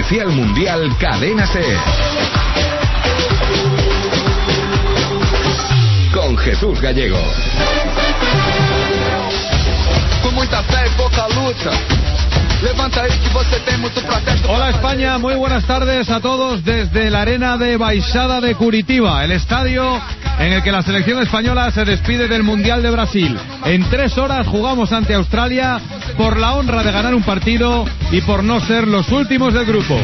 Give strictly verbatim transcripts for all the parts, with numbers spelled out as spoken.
Especial Mundial Cadena SER. Con Jesús Gallego. Con mucha fe y poca lucha. Hola España, muy buenas tardes a todos desde la arena de Baixada de Curitiba, el estadio en el que la selección española se despide del Mundial de Brasil. En tres horas jugamos ante Australia por la honra de ganar un partido y por no ser los últimos del grupo.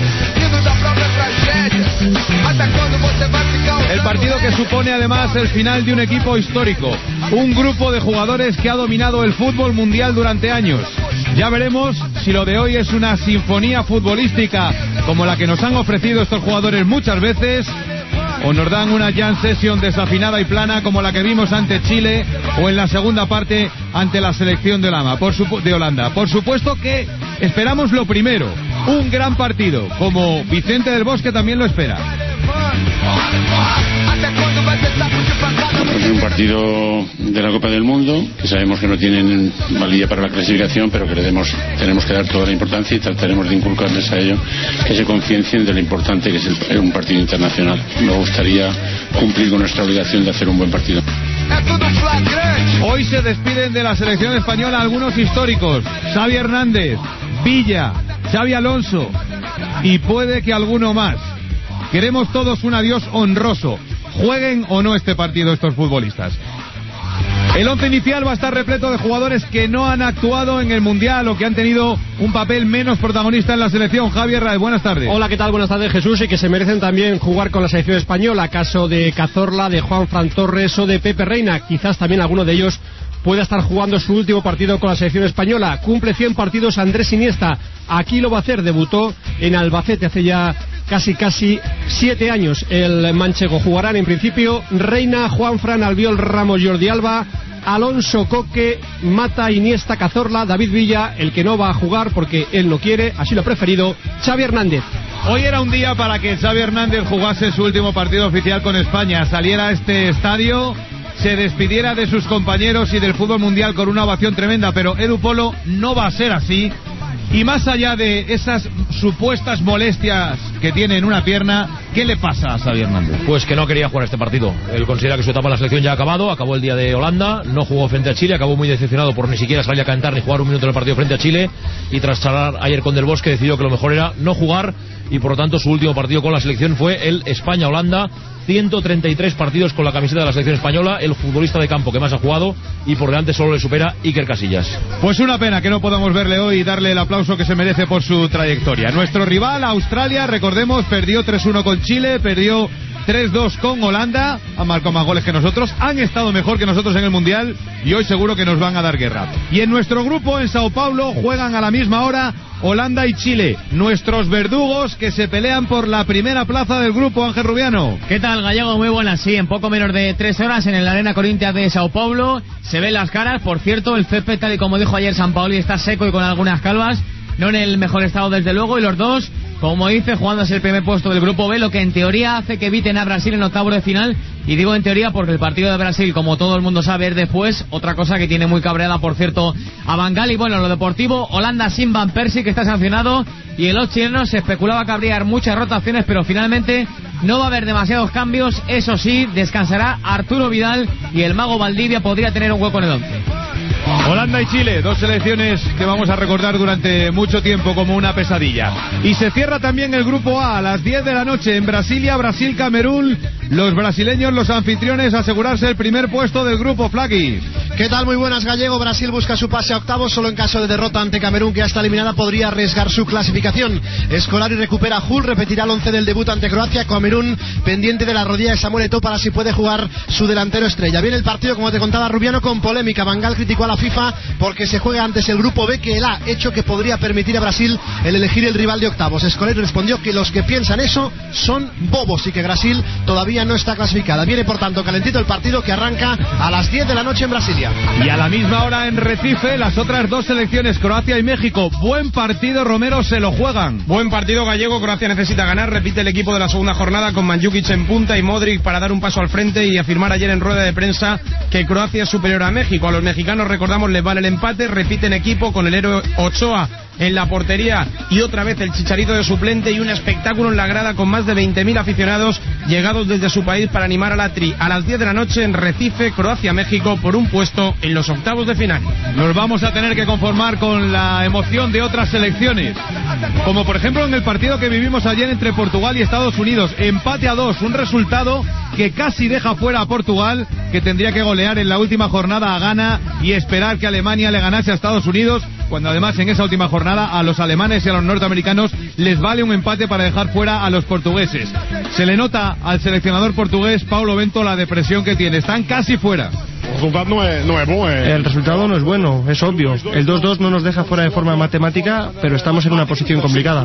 El partido que supone además el final de un equipo histórico, un grupo de jugadores que ha dominado el fútbol mundial durante años. Ya veremos si lo de hoy es una sinfonía futbolística como la que nos han ofrecido estos jugadores muchas veces, o nos dan una jam session desafinada y plana como la que vimos ante Chile o en la segunda parte ante la selección de Holanda. Por, supu- de Holanda. Por supuesto que esperamos lo primero, un gran partido, como Vicente del Bosque también lo espera. Es un partido de la Copa del Mundo que sabemos que no tienen valía para la clasificación, pero que le demos, tenemos que dar toda la importancia y trataremos de inculcarles a ellos que se conciencien de lo importante que es el, un partido internacional. Me gustaría cumplir con nuestra obligación de hacer un buen partido. Hoy se despiden de la selección española algunos históricos: Xavi Hernández, Villa, Xavi Alonso y puede que alguno más. Queremos todos un adiós honroso, jueguen o no este partido estos futbolistas. El once inicial va a estar repleto de jugadores que no han actuado en el Mundial o que han tenido un papel menos protagonista en la selección. Javier Raez, buenas tardes. Hola, ¿qué tal? Buenas tardes, Jesús, y que se merecen también jugar con la selección española. Caso de Cazorla, de Juanfran Torres o de Pepe Reina. Quizás también alguno de ellos pueda estar jugando su último partido con la selección española. Cumple cien partidos Andrés Iniesta. Aquí lo va a hacer, debutó en Albacete hace ya casi casi siete años. El manchego jugarán en principio Reina, Juanfran, Albiol, Ramos, Jordi Alba, Alonso, Coque, Mata, Iniesta, Cazorla, David Villa, el que no va a jugar porque él no quiere, así lo ha preferido, Xavi Hernández. Hoy era un día para que Xavi Hernández jugase su último partido oficial con España, saliera a este estadio, se despidiera de sus compañeros y del fútbol mundial con una ovación tremenda, pero Edu Polo, no va a ser así. Y más allá de esas supuestas molestias que tiene en una pierna, ¿qué le pasa a Xavi Hernández? Pues que no quería jugar este partido. Él considera que su etapa en la selección ya ha acabado. Acabó el día de Holanda, no jugó frente a Chile, acabó muy decepcionado por ni siquiera salir a cantar ni jugar un minuto en el partido frente a Chile. Y tras charlar ayer con Del Bosque decidió que lo mejor era no jugar. Y por lo tanto su último partido con la selección fue el España-Holanda. ciento treinta y tres partidos con la camiseta de la selección española, el futbolista de campo que más ha jugado, y por delante solo le supera Iker Casillas. Pues una pena que no podamos verle hoy y darle el aplauso que se merece por su trayectoria. Nuestro rival, Australia, recordemos, perdió tres uno con Chile, perdió tres dos con Holanda, han marcado más goles que nosotros, han estado mejor que nosotros en el Mundial y hoy seguro que nos van a dar guerra. Y en nuestro grupo, en Sao Paulo, juegan a la misma hora Holanda y Chile, nuestros verdugos que se pelean por la primera plaza del grupo. Ángel Rubiano. ¿Qué tal, Gallego? Muy buenas, sí, en poco menos de tres horas en la Arena Corinthians de Sao Paulo se ven las caras. Por cierto, el césped, tal y como dijo ayer Sampaoli, está seco y con algunas calvas, no en el mejor estado desde luego, y los dos, como dice, jugándose el primer puesto del grupo B, lo que en teoría hace que eviten a Brasil en octavos de final. Y digo en teoría porque el partido de Brasil, como todo el mundo sabe, es después. Otra cosa que tiene muy cabreada, por cierto, a Van Gaal. Y bueno, lo deportivo, Holanda sin Van Persie, que está sancionado, y en los chilenos se especulaba que habría muchas rotaciones, pero finalmente no va a haber demasiados cambios. Eso sí, descansará Arturo Vidal y el mago Valdivia podría tener un hueco en el once. Holanda y Chile, dos selecciones que vamos a recordar durante mucho tiempo como una pesadilla. Y se cierra también el grupo A a las diez de la noche en Brasilia, Brasil-Camerún. Los brasileños, los anfitriones, asegurarse el primer puesto del grupo. Flaqui. ¿Qué tal? Muy buenas, Gallego. Brasil busca su pase a octavos. Solo en caso de derrota ante Camerún, que ya está eliminada, podría arriesgar su clasificación. Scolari recupera a Hull, repetirá el once del debut ante Croacia. Camerún pendiente de la rodilla de Samuel Eto'o para si puede jugar su delantero estrella. Viene el partido, como te contaba Rubiano, con polémica. Van Gaal criticó a la FIFA porque se juega antes el grupo B que el A, hecho que podría permitir a Brasil el elegir el rival de octavos. Scolari respondió que los que piensan eso son bobos y que Brasil todavía no está clasificada. Viene por tanto calentito el partido, que arranca a las diez de la noche en Brasilia. Croacia. Y a la misma hora en Recife, las otras dos selecciones, Croacia y México. Buen partido, Romero, se lo juegan. Buen partido gallego, Croacia necesita ganar, repite el equipo de la segunda jornada con Mandžukić en punta y Modric para dar un paso al frente y afirmar ayer en rueda de prensa que Croacia es superior a México. A los mexicanos, recordamos, les vale el empate, repiten equipo con el héroe Ochoa en la portería y otra vez el Chicharito de suplente y un espectáculo en la grada con más de veinte mil aficionados llegados desde su país para animar a la tri a las diez de la noche en Recife, Croacia-México por un puesto en los octavos de final. Nos vamos a tener que conformar con la emoción de otras selecciones, como por ejemplo en el partido que vivimos ayer entre Portugal y Estados Unidos, empate a dos, un resultado que casi deja fuera a Portugal, que tendría que golear en la última jornada a Ghana y esperar que Alemania le ganase a Estados Unidos, cuando además en esa última jornada a los alemanes y a los norteamericanos les vale un empate para dejar fuera a los portugueses. Se le nota al seleccionador portugués Paulo Bento la depresión que tiene, están casi fuera. El resultado no es bueno, es obvio. El dos dos no nos deja fuera de forma matemática, pero estamos en una posición complicada.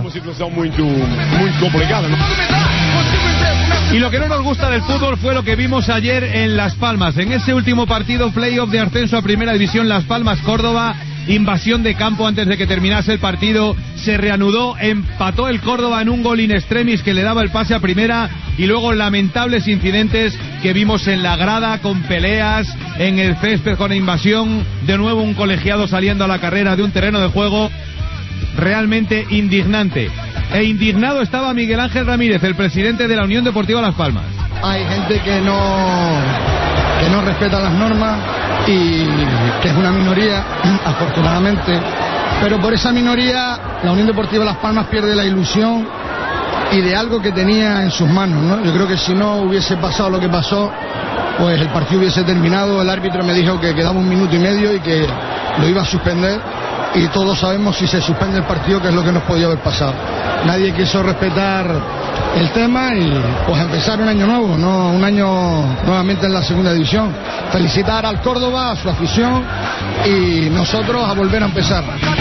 Y lo que no nos gusta del fútbol fue lo que vimos ayer en Las Palmas. En ese último partido, playoff de ascenso a Primera División, Las Palmas-Córdoba, invasión de campo antes de que terminase el partido, se reanudó, empató el Córdoba en un gol in extremis que le daba el pase a Primera, y luego lamentables incidentes que vimos en la grada con peleas, en el césped con invasión, de nuevo un colegiado saliendo a la carrera de un terreno de juego realmente indignante. E indignado estaba Miguel Ángel Ramírez, el presidente de la Unión Deportiva Las Palmas. Hay gente que no que no respeta las normas y que es una minoría, afortunadamente, pero por esa minoría la Unión Deportiva Las Palmas pierde la ilusión y de algo que tenía en sus manos, ¿no? Yo creo que si no hubiese pasado lo que pasó, pues el partido hubiese terminado. El árbitro me dijo que quedaba un minuto y medio y que lo iba a suspender, y todos sabemos si se suspende el partido qué es lo que nos podía haber pasado. Nadie quiso respetar el tema y pues empezar un año nuevo, no un año nuevamente en la segunda división. Felicitar al Córdoba, a su afición, y nosotros a volver a empezar.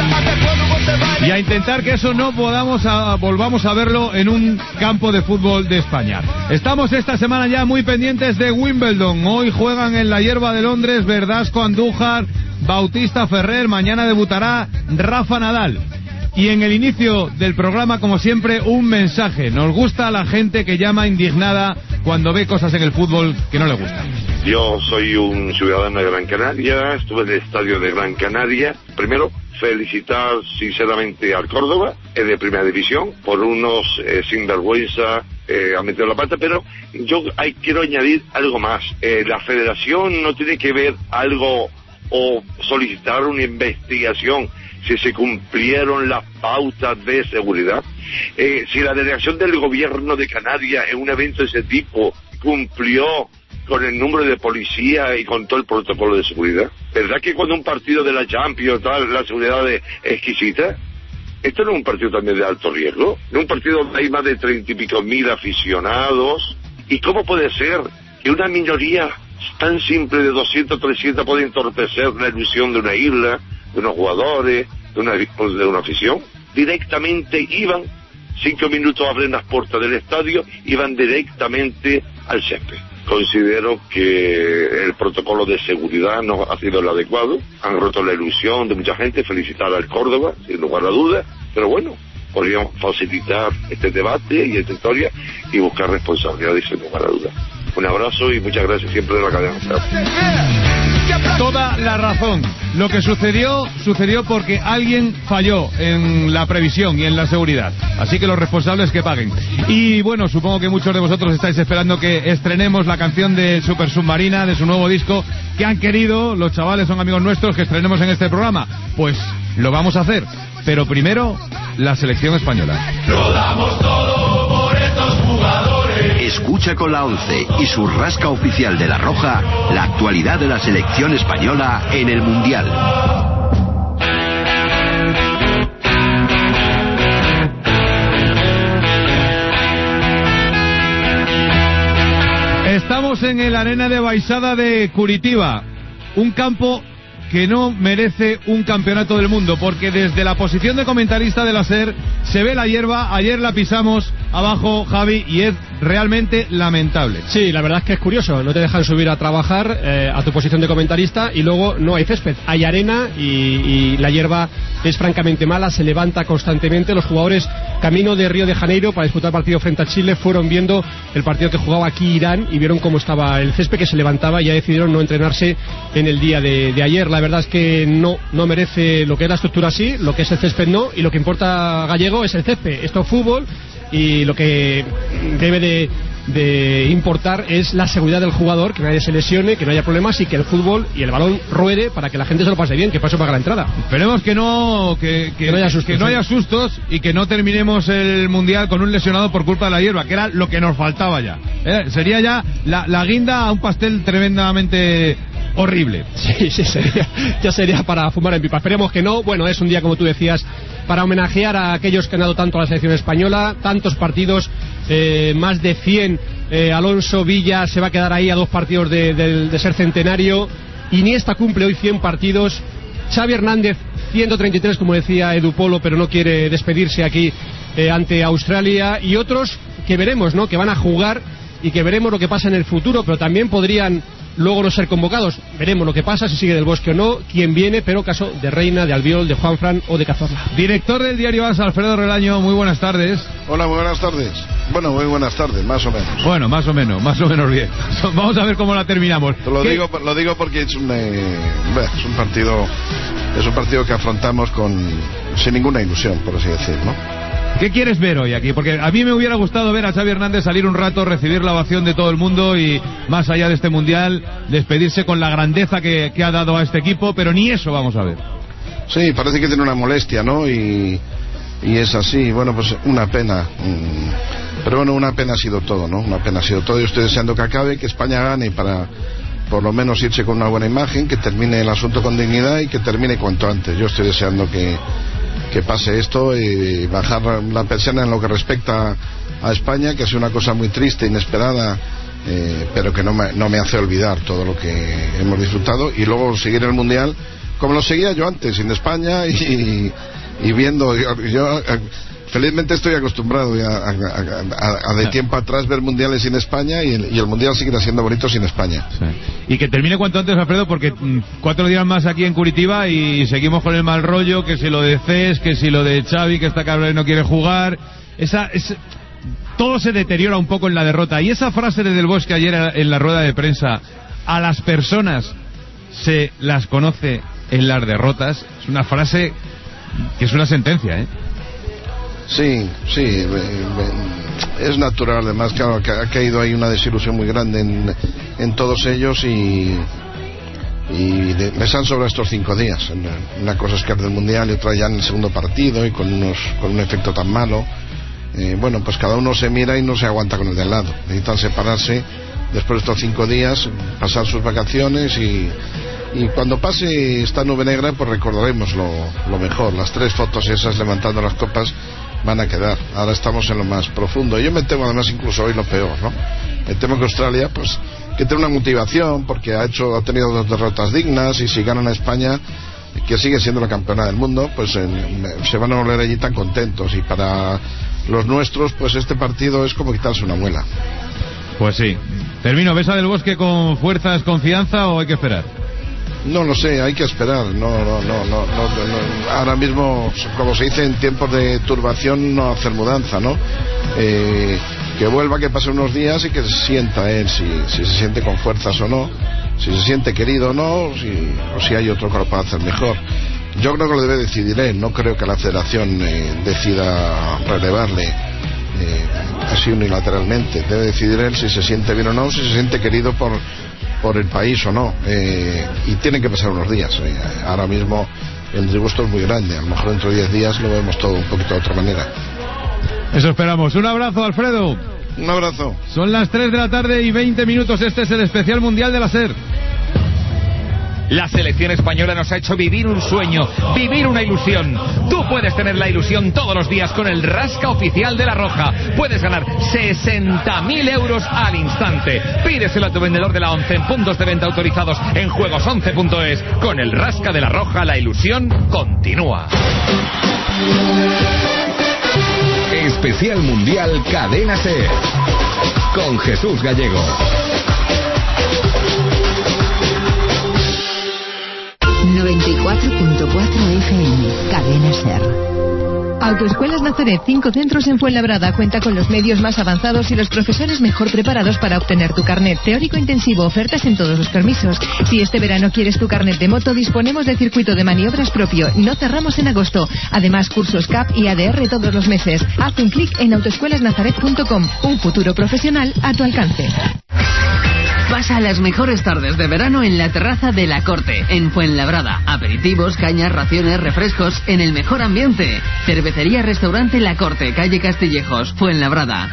Y a intentar que eso no podamos a, volvamos a verlo en un campo de fútbol de España. Estamos esta semana ya muy pendientes de Wimbledon. Hoy juegan en la hierba de Londres Verdasco, Andújar, Bautista, Ferrer. Mañana debutará Rafa Nadal. Y en el inicio del programa, como siempre, un mensaje. Nos gusta la gente que llama indignada cuando ve cosas en el fútbol que no le gustan. Yo soy un ciudadano de Gran Canaria, estuve en el estadio de Gran Canaria. Primero, felicitar sinceramente al Córdoba, es de Primera División, por unos eh, sinvergüenza eh, han metido la pata, pero yo hay, quiero añadir algo más. Eh, la federación no tiene que ver algo o solicitar una investigación si se cumplieron las pautas de seguridad. Eh, si la delegación del gobierno de Canarias en un evento de ese tipo cumplió con el número de policía y con todo el protocolo de seguridad. ¿Verdad que cuando un partido de la Champions tal, la seguridad es exquisita? Esto no es un partido también de alto riesgo, no es un partido donde hay más de treinta y pico mil aficionados. ¿Y cómo puede ser que una minoría tan simple de doscientos, trescientos puede entorpecer la ilusión de una isla, de unos jugadores, de una, de una afición? Directamente iban, cinco minutos abren las puertas del estadio, iban directamente al césped. Considero que el protocolo de seguridad no ha sido el adecuado, han roto la ilusión de mucha gente. Felicitar al Córdoba, sin lugar a dudas, pero bueno, podríamos facilitar este debate y esta historia y buscar responsabilidades sin lugar a dudas. Un abrazo y muchas gracias siempre de la cadena. Toda la razón. Lo que sucedió, sucedió porque alguien falló en la previsión y en la seguridad. Así que los responsables que paguen. Y bueno, supongo que muchos de vosotros estáis esperando que estrenemos la canción de Super Submarina, de su nuevo disco, que han querido, los chavales son amigos nuestros, que estrenemos en este programa. Pues lo vamos a hacer. Pero primero, la selección española. Lo damos todo por estos jugadores. Escucha con la once y su rasca oficial de La Roja la actualidad de la selección española en el Mundial. Estamos en el Arena de Baixada de Curitiba, un campo que no merece un campeonato del mundo, porque desde la posición de comentarista de la SER se ve la hierba. Ayer la pisamos abajo, Javi, y es realmente lamentable. Sí, la verdad es que es curioso, no te dejan subir a trabajar eh, a tu posición de comentarista y luego no hay césped, hay arena y, y la hierba es francamente mala, se levanta constantemente. Los jugadores camino de Río de Janeiro para disputar el partido frente a Chile fueron viendo el partido que jugaba aquí Irán y vieron cómo estaba el césped, que se levantaba, y ya decidieron no entrenarse en el día de, de ayer. La verdad es que no, no merece lo que es la estructura así, lo que es el césped no, y lo que importa, Gallego, es el césped. Esto es fútbol y lo que debe de, de importar es la seguridad del jugador, que nadie se lesione, que no haya problemas y que el fútbol y el balón ruede para que la gente se lo pase bien, que para eso paga la entrada. Esperemos que no que, que, que no haya sustos, que no ¿sí? haya sustos y que no terminemos el Mundial con un lesionado por culpa de la hierba, que era lo que nos faltaba ya. ¿Eh? Sería ya la, la guinda a un pastel tremendamente horrible. Sí, sí, sería, ya sería para fumar en pipa. Esperemos que no. Bueno, es un día, como tú decías, para homenajear a aquellos que han dado tanto a la selección española, tantos partidos, eh, más de cien. eh, Alonso, Villa, se va a quedar ahí a dos partidos de, de, de ser centenario. Iniesta cumple hoy cien partidos. Xavi Hernández, ciento treinta y tres, como decía Edu Polo, pero no quiere despedirse aquí eh, ante Australia. Y otros que veremos, ¿no?, que van a jugar y que veremos lo que pasa en el futuro, pero también podrían luego no ser convocados. Veremos lo que pasa, si sigue Del Bosque o no, quién viene, pero caso de Reina, de Albiol, de Juanfran o de Cazorla. Director del diario AS, Alfredo Relaño, muy buenas tardes. Hola, muy buenas tardes. Bueno, muy buenas tardes, más o menos. Bueno, más o menos, más o menos bien. Vamos a ver cómo la terminamos. Te lo digo, lo digo porque es un, eh, es un partido, es un partido que afrontamos con sin ninguna ilusión, por así decir, ¿no? ¿Qué quieres ver hoy aquí? Porque a mí me hubiera gustado ver a Xavi Hernández salir un rato, recibir la ovación de todo el mundo y, más allá de este Mundial, despedirse con la grandeza que, que ha dado a este equipo, pero ni eso vamos a ver. Sí, parece que tiene una molestia, ¿no? Y, y es así, bueno, pues una pena. Pero bueno, una pena ha sido todo, ¿no? Una pena ha sido todo. Yo estoy deseando que acabe, que España gane para por lo menos irse con una buena imagen, que termine el asunto con dignidad y que termine cuanto antes. Yo estoy deseando que que pase esto y bajar la persiana en lo que respecta a España, que es una cosa muy triste, inesperada, eh, pero que no me, no me hace olvidar todo lo que hemos disfrutado, y luego seguir el Mundial como lo seguía yo antes, sin España, y, y viendo, yo, yo felizmente estoy acostumbrado ya a, a, a, a de tiempo atrás ver mundiales sin España, y el, y el Mundial seguirá siendo bonito sin España. Sí. Y que termine cuanto antes, Alfredo, porque mmm, cuatro días más aquí en Curitiba y seguimos con el mal rollo, que si lo de Cés, que si lo de Xavi, que está cabrón y no quiere jugar. Esa, es, todo se deteriora un poco en la derrota. Y esa frase de Del Bosque ayer en la rueda de prensa, a las personas se las conoce en las derrotas, es una frase que es una sentencia, ¿eh? Sí, sí, es natural. Además, claro, que ha caído ahí una desilusión muy grande en, en todos ellos, y, y de, les han sobrado estos cinco días. Una cosa es que del Mundial y otra ya en el segundo partido y con, unos, con un efecto tan malo. Eh, bueno, pues cada uno se mira y no se aguanta con el de al lado. Necesitan separarse después de estos cinco días, pasar sus vacaciones y... Y cuando pase esta nube negra, pues recordaremos lo, lo mejor. Las tres fotos esas levantando las copas van a quedar. Ahora estamos en lo más profundo. Yo me temo, además, incluso hoy lo peor, ¿no? Me temo que Australia, pues, que tiene una motivación porque ha hecho, ha tenido dos derrotas dignas, y si ganan a España, que sigue siendo la campeona del mundo, pues en, se van a volver allí tan contentos. Y para los nuestros, pues este partido es como quitarse una muela. Pues sí. Termino. ¿Ves a Del Bosque con fuerzas, confianza, o hay que esperar? No lo sé, hay que esperar. No, no, no, no, no, no. Ahora mismo, como se dice en tiempos de turbación, no hacer mudanza, ¿no? Eh, que vuelva, que pase unos días y que se sienta él, si, si se siente con fuerzas o no, si se siente querido o no, si, o si hay otro que lo pueda hacer mejor. Yo creo que lo debe decidir él. No creo que la Federación eh, decida relevarle eh, así unilateralmente. Debe decidir él si se siente bien o no, si se siente querido por por el país o no, eh, y tienen que pasar unos días. Eh, ahora mismo el disgusto es muy grande, a lo mejor dentro de diez días lo vemos todo un poquito de otra manera. Eso esperamos. Un abrazo, Alfredo. Un abrazo. Son las tres de la tarde y veinte minutos. Este es el especial mundial de la SER. La selección española nos ha hecho vivir un sueño, vivir una ilusión. Tú puedes tener la ilusión todos los días con el Rasca Oficial de La Roja. Puedes ganar sesenta mil euros al instante. Pídeselo a tu vendedor de la ONCE en puntos de venta autorizados en juegos once punto es. Con el Rasca de La Roja, la ilusión continúa. Especial Mundial Cadena SER. con Jesús Gallego. noventa y cuatro punto cuatro F M, Cadena SER. Autoescuelas Nazaret, cinco centros en Fuenlabrada, cuenta con los medios más avanzados y los profesores mejor preparados para obtener tu carnet. Teórico intensivo, ofertas en todos los permisos. Si este verano quieres tu carnet de moto, disponemos de circuito de maniobras propio. No cerramos en agosto. Además, cursos C A P y A D R todos los meses. Haz un clic en autoescuelas nazaret punto com. Un futuro profesional a tu alcance. Pasa las mejores tardes de verano en la terraza de La Corte, en Fuenlabrada. Aperitivos, cañas, raciones, refrescos, en el mejor ambiente. Cervecería-restaurante La Corte, calle Castillejos, Fuenlabrada.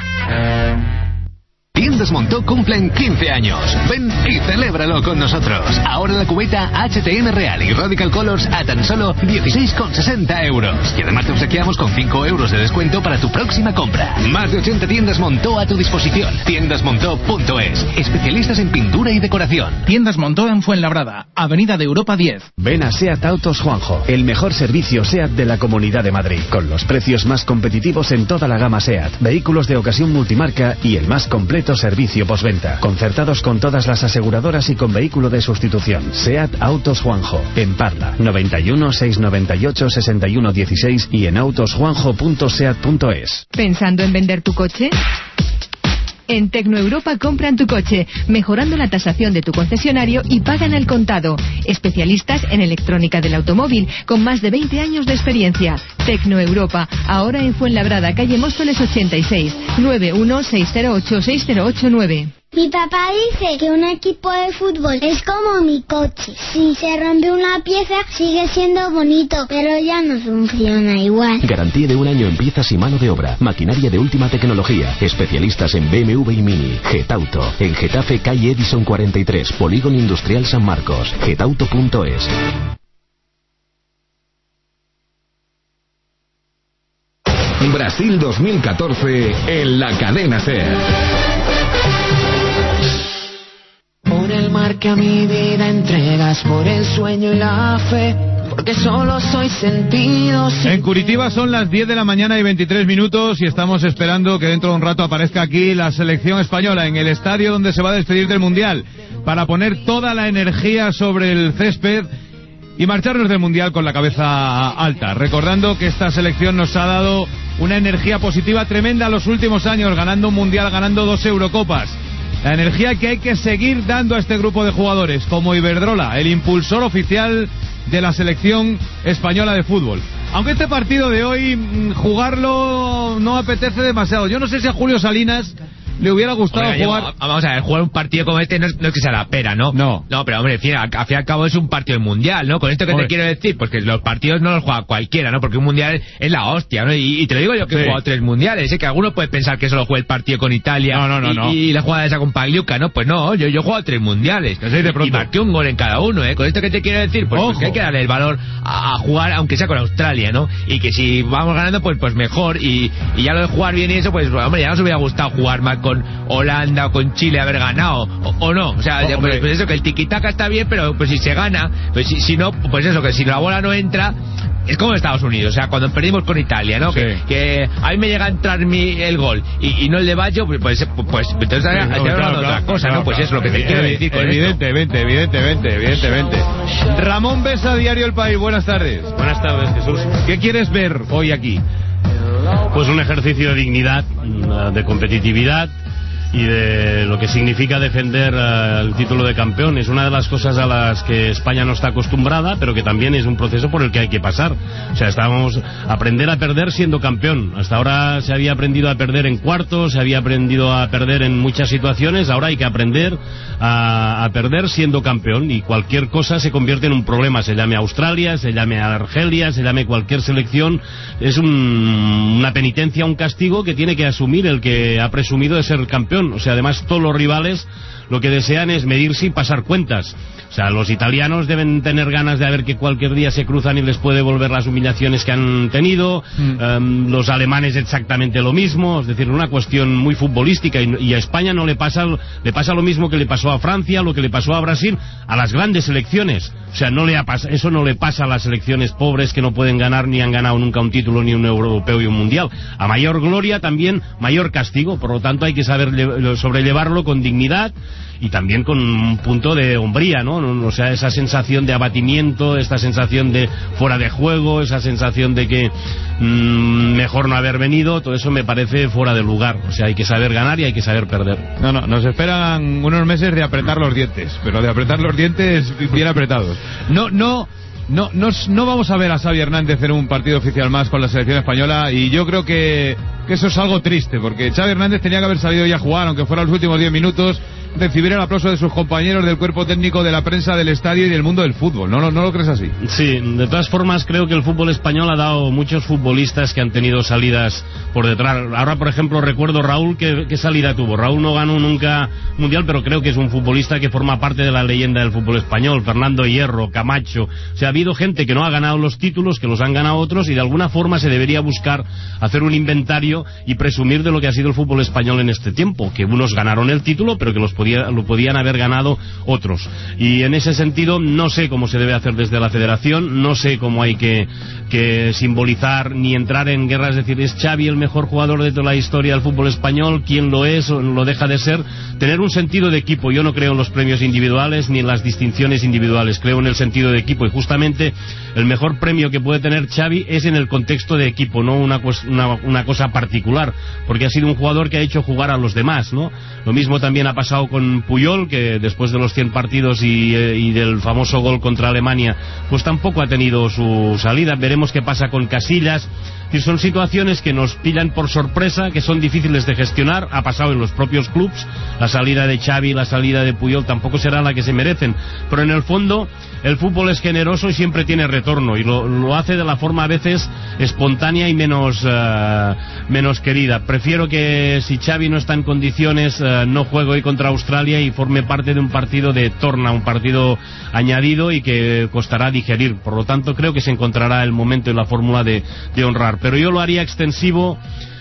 Tiendas Montó cumplen quince años. Ven y celébralo con nosotros. Ahora la cubeta H T M Real y Radical Colors a tan solo dieciséis con sesenta euros. Y además te obsequiamos con cinco euros de descuento para tu próxima compra. Más de ochenta tiendas Montó a tu disposición. tiendas montó punto es. Especialistas en pintura y decoración. Tiendas Montó en Fuenlabrada, Avenida de Europa diez. Ven a SEAT Autos Juanjo, el mejor servicio SEAT de la Comunidad de Madrid, con los precios más competitivos en toda la gama SEAT, vehículos de ocasión multimarca y el más completo servicio postventa, concertados con todas las aseguradoras y con vehículo de sustitución. SEAT Autos Juanjo, en Parla, noventa y uno, seiscientos noventa y ocho, sesenta y uno dieciséis y en autosjuanjo punto seat punto es. ¿Pensando en vender tu coche? En Tecnoeuropa compran tu coche, mejorando la tasación de tu concesionario y pagan al contado. Especialistas en electrónica del automóvil, con más de veinte años de experiencia. Tecnoeuropa, ahora en Fuenlabrada, calle Móstoles ochenta y seis, nueve uno seis cero ocho seis cero ocho nueve. Mi papá dice que un equipo de fútbol es como mi coche. Si se rompe una pieza, sigue siendo bonito, pero ya no funciona igual. Garantía de un año en piezas y mano de obra. Maquinaria de última tecnología. Especialistas en B M W y Mini. Getauto. En Getafe, calle Edison cuarenta y tres. Polígono Industrial San Marcos. getauto punto es. Brasil dos mil catorce en la Cadena SER. Por el mar que a mi vida entregas, por el sueño y la fe, porque solo soy sentido. En Curitiba son las diez de la mañana y veintitrés minutos y estamos esperando que dentro de un rato aparezca aquí la selección española en el estadio donde se va a despedir del Mundial, para poner toda la energía sobre el césped y marcharnos del Mundial con la cabeza alta, recordando que esta selección nos ha dado una energía positiva tremenda los últimos años, ganando un Mundial, ganando dos Eurocopas. La energía que hay que seguir dando a este grupo de jugadores, como Iberdrola, el impulsor oficial de la selección española de fútbol. Aunque este partido de hoy, jugarlo no apetece demasiado. Yo no sé si a Julio Salinas le hubiera gustado hombre, jugar... Gallego, vamos a ver, jugar un partido como este no es, no es que sea la pera, ¿no? No. No, pero hombre, al fin, al, al fin y al cabo es un partido del Mundial, ¿no? Con esto que hombre. te quiero decir, pues que los partidos no los juega cualquiera, ¿no? Porque un Mundial es la hostia, ¿no? Y, y te lo digo yo que sí. he jugado tres Mundiales, sé que alguno puede pensar que solo juega el partido con Italia no, no, no, y, no. y la jugada esa con Pagliuca, ¿no? Pues no, yo, yo he jugado tres Mundiales que de pronto. y marqué un gol en cada uno, ¿eh? Con esto que te quiero decir, pues, pues que hay que darle el valor a, a jugar, aunque sea con Australia, ¿no? Y que si vamos ganando, pues pues mejor, y, y ya lo de jugar bien y eso, pues hombre, ya nos hubiera gustado jugar más con Holanda o con Chile, haber ganado, o, o no, o sea, oh, pues, pues eso, que el tiquitaca está bien, pero pues si se gana, pues si, si no, pues eso, que si la bola no entra, es como Estados Unidos, o sea, cuando perdimos con Italia, ¿no? Sí. Que, que a mí me llega a entrar mi, el gol y, y no el de Baggio, pues, pues, pues entonces sí, no, claro, claro, otra cosa, claro, ¿no? Pues claro, es lo que te quiero decir con evidentemente, esto. Evidentemente, evidentemente, evidentemente. Ramón Besa, Diario El País, buenas tardes. Buenas tardes, Jesús. ¿Qué quieres ver hoy aquí? Pues un ejercicio de dignidad, de competitividad y de lo que significa defender uh, el título de campeón. Es una de las cosas a las que España no está acostumbrada, pero que también es un proceso por el que hay que pasar. O sea, estábamos a aprender a perder siendo campeón. Hasta ahora se había aprendido a perder en cuartos, se había aprendido a perder en muchas situaciones. Ahora hay que aprender a, a perder siendo campeón, y cualquier cosa se convierte en un problema. Se llame Australia, se llame Argelia, se llame cualquier selección. Es un, una penitencia, un castigo que tiene que asumir el que ha presumido de ser campeón. O sea, además todos los rivales lo que desean es medirse y pasar cuentas. O sea, los italianos deben tener ganas de ver que cualquier día se cruzan y les puede devolver las humillaciones que han tenido. Mm. Um, los alemanes exactamente lo mismo. Es decir, una cuestión muy futbolística, y, y a España no le pasa, le pasa lo mismo que le pasó a Francia, lo que le pasó a Brasil, a las grandes selecciones. O sea, no le ha pas- eso no le pasa a las selecciones pobres que no pueden ganar ni han ganado nunca un título, ni un europeo y un mundial. A mayor gloria también mayor castigo. Por lo tanto, hay que saber sobrellevarlo con dignidad y también con un punto de hombría, ¿no? O sea, esa sensación de abatimiento, esta sensación de fuera de juego, esa sensación de que mmm, mejor no haber venido, todo eso me parece fuera de lugar. O sea, hay que saber ganar y hay que saber perder. No, no, nos esperan unos meses de apretar los dientes, pero de apretar los dientes bien apretados. No, no... No, no, no vamos a ver a Xavi Hernández en un partido oficial más con la selección española y yo creo que, que eso es algo triste porque Xavi Hernández tenía que haber salido ya a jugar, aunque fuera los últimos diez minutos, recibir el aplauso de sus compañeros, del cuerpo técnico, de la prensa, del estadio y del mundo del fútbol. ¿No, no, no lo crees así? Sí, de todas formas creo que el fútbol español ha dado muchos futbolistas que han tenido salidas por detrás. Ahora, por ejemplo, recuerdo Raúl, ¿qué, qué salida tuvo? Raúl no ganó nunca mundial, pero creo que es un futbolista que forma parte de la leyenda del fútbol español. Fernando Hierro, Camacho. O sea, ha habido gente que no ha ganado los títulos, que los han ganado otros, y de alguna forma se debería buscar hacer un inventario y presumir de lo que ha sido el fútbol español en este tiempo, que unos ganaron el título, pero que los podía, lo podían haber ganado otros. Y en ese sentido no sé cómo se debe hacer desde la federación, no sé cómo hay que, que simbolizar ni entrar en guerra, es decir, ¿es Xavi el mejor jugador de toda la historia del fútbol español? ¿Quién lo es o lo deja de ser? Tener un sentido de equipo. Yo no creo en los premios individuales ni en las distinciones individuales, creo en el sentido de equipo, y justamente el mejor premio que puede tener Xavi es en el contexto de equipo, no una, una, una cosa particular, porque ha sido un jugador que ha hecho jugar a los demás, ¿no? Lo mismo también ha pasado con Puyol, que después de los cien partidos y, y del famoso gol contra Alemania, pues tampoco ha tenido su salida. Veremos qué pasa con Casillas. Que son situaciones que nos pillan por sorpresa, que son difíciles de gestionar. Ha pasado en los propios clubs. La salida de Xavi, la salida de Puyol tampoco será la que se merecen, pero en el fondo el fútbol es generoso y siempre tiene retorno, y lo, lo hace de la forma a veces espontánea y menos uh, menos querida. Prefiero que si Xavi no está en condiciones uh, no juegue hoy contra Australia y forme parte de un partido de torna, un partido añadido y que costará digerir. Por lo tanto, creo que se encontrará el momento y la fórmula de, de honrar, pero yo lo haría extensivo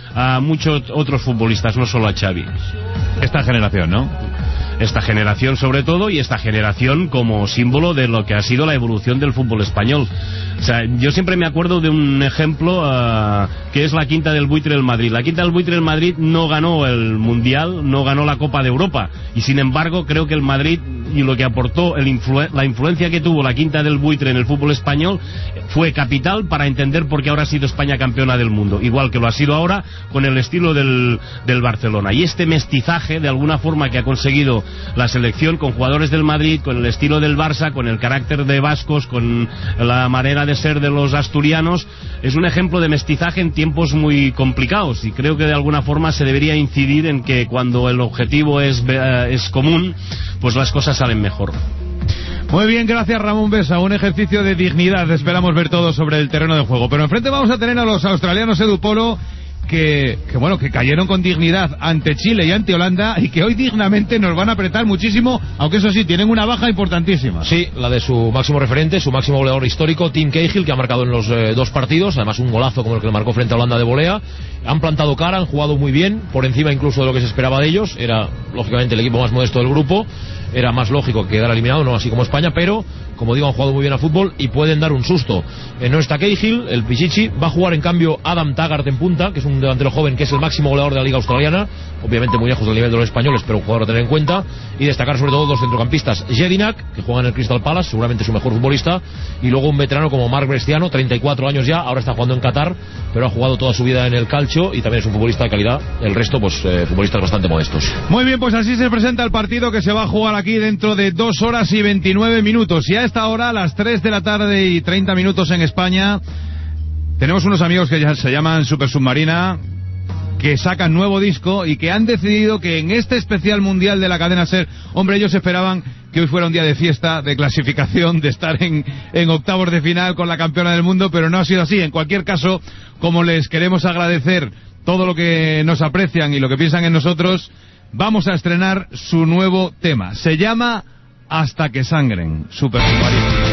a muchos otros futbolistas, no solo a Xavi. Esta generación, ¿no? Esta generación sobre todo, y esta generación como símbolo de lo que ha sido la evolución del fútbol español. O sea, yo siempre me acuerdo de un ejemplo uh, que es la quinta del buitre del Madrid. La quinta del buitre del Madrid no ganó el Mundial, no ganó la Copa de Europa, y sin embargo creo que el Madrid y lo que aportó, el influ- la influencia que tuvo la quinta del buitre en el fútbol español fue capital para entender por qué ahora ha sido España campeona del mundo, igual que lo ha sido ahora con el estilo del, del Barcelona. Y este mestizaje de alguna forma que ha conseguido la selección con jugadores del Madrid, con el estilo del Barça, con el carácter de vascos, con la manera de ser de los asturianos, es un ejemplo de mestizaje en tiempos muy complicados, y creo que de alguna forma se debería incidir en que cuando el objetivo es, eh, es común, pues las cosas salen mejor. Muy bien, gracias Ramón Besa, un ejercicio de dignidad, esperamos ver todo sobre el terreno de juego, pero enfrente vamos a tener a los australianos Edu Polo, Que, que bueno, que cayeron con dignidad ante Chile y ante Holanda, y que hoy dignamente nos van a apretar muchísimo, aunque eso sí, tienen una baja importantísima. Sí, la de su máximo referente, su máximo goleador histórico, Tim Cahill, que ha marcado en los eh, dos partidos, además un golazo como el que le marcó frente a Holanda de volea. Han plantado cara, han jugado muy bien, por encima incluso de lo que se esperaba de ellos. Era lógicamente el equipo más modesto del grupo, era más lógico que quedara eliminado, no así como España, pero como digo, han jugado muy bien a fútbol y pueden dar un susto. Eh, no está Cahill, el Pichichi, va a jugar en cambio Adam Taggart en punta, que es un delantero joven que es el máximo goleador de la liga australiana, obviamente muy lejos del nivel de los españoles, pero un jugador a tener en cuenta. Y destacar sobre todo dos centrocampistas, Jedinak, que juega en el Crystal Palace, seguramente su mejor futbolista, y luego un veterano como Marc Bresciano, treinta y cuatro años ya, ahora está jugando en Qatar, pero ha jugado toda su vida en el calcio y también es un futbolista de calidad. El resto, pues eh, futbolistas bastante modestos. Muy bien, pues así se presenta el partido que se va a jugar aquí dentro de dos horas y veintinueve minutos, y a esta hora, a las tres de la tarde y treinta minutos en España, tenemos unos amigos que ya se llaman Super Submarina, que sacan nuevo disco y que han decidido que en este especial mundial de la cadena SER, hombre, ellos esperaban que hoy fuera un día de fiesta, de clasificación, de estar en, en octavos de final con la campeona del mundo, pero no ha sido así. En cualquier caso, como les queremos agradecer todo lo que nos aprecian y lo que piensan en nosotros, vamos a estrenar su nuevo tema. Se llama Hasta que sangren, Super Submarina.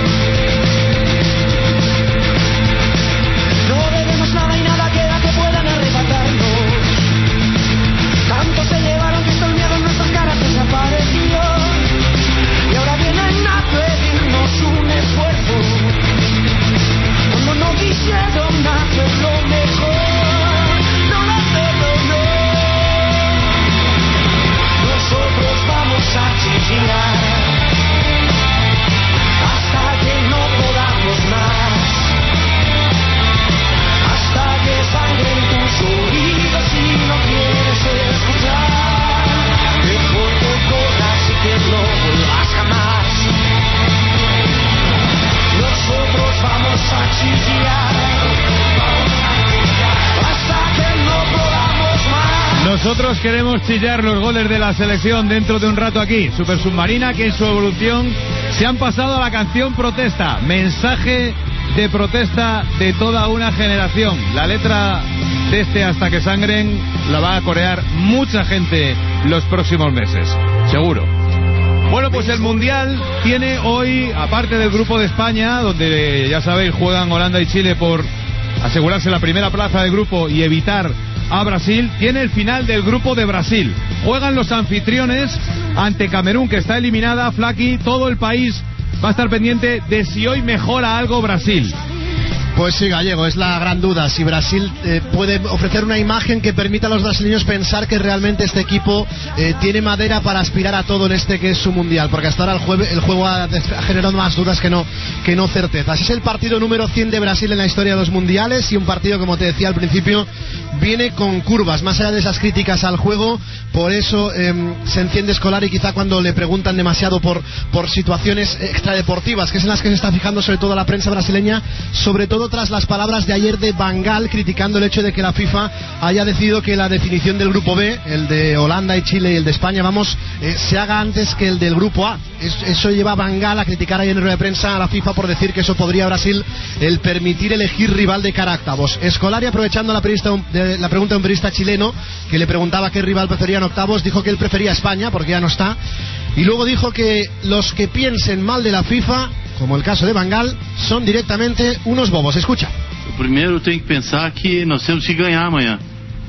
Nosotros queremos chillar los goles de la selección dentro de un rato aquí. Super Submarina, que en su evolución se han pasado a la canción Protesta. Mensaje de protesta de toda una generación. La letra de este Hasta que sangren la va a corear mucha gente los próximos meses, seguro. Bueno, pues el Mundial tiene hoy, aparte del grupo de España, donde ya sabéis juegan Holanda y Chile por asegurarse la primera plaza del grupo y evitar a Brasil, tiene el final del grupo de Brasil. Juegan los anfitriones ante Camerún, que está eliminada. Flaky, todo el país va a estar pendiente de si hoy mejora algo Brasil. Pues sí, Gallego, es la gran duda. Si Brasil eh, puede ofrecer una imagen que permita a los brasileños pensar que realmente este equipo eh, tiene madera para aspirar a todo en este que es su mundial, porque hasta ahora el, jueves, el juego ha, ha generado más dudas que no, que no certezas. Es el partido número cien de Brasil en la historia de los mundiales, y un partido, como te decía al principio, viene con curvas, más allá de esas críticas al juego. Por eso eh, se enciende Scolari, quizá cuando le preguntan demasiado por, por situaciones extradeportivas, que es en las que se está fijando sobre todo la prensa brasileña, sobre todo tras las palabras de ayer de Van Gaal criticando el hecho de que la FIFA haya decidido que la definición del grupo B, el de Holanda y Chile y el de España, vamos, eh, se haga antes que el del grupo A. Es, eso lleva a Van Gaal a criticar ayer en rueda de prensa a la FIFA por decir que eso podría a Brasil el permitir elegir rival de cara a octavos. Scolari, aprovechando la, de, la pregunta de un periodista chileno que le preguntaba qué rival prefería en octavos, dijo que él prefería a España porque ya no está, y luego dijo que los que piensen mal de la FIFA, como el caso de Van Gaal, son directamente unos bobos. Escucha. Primeiro tem que pensar que nós temos que ganhar amanhã.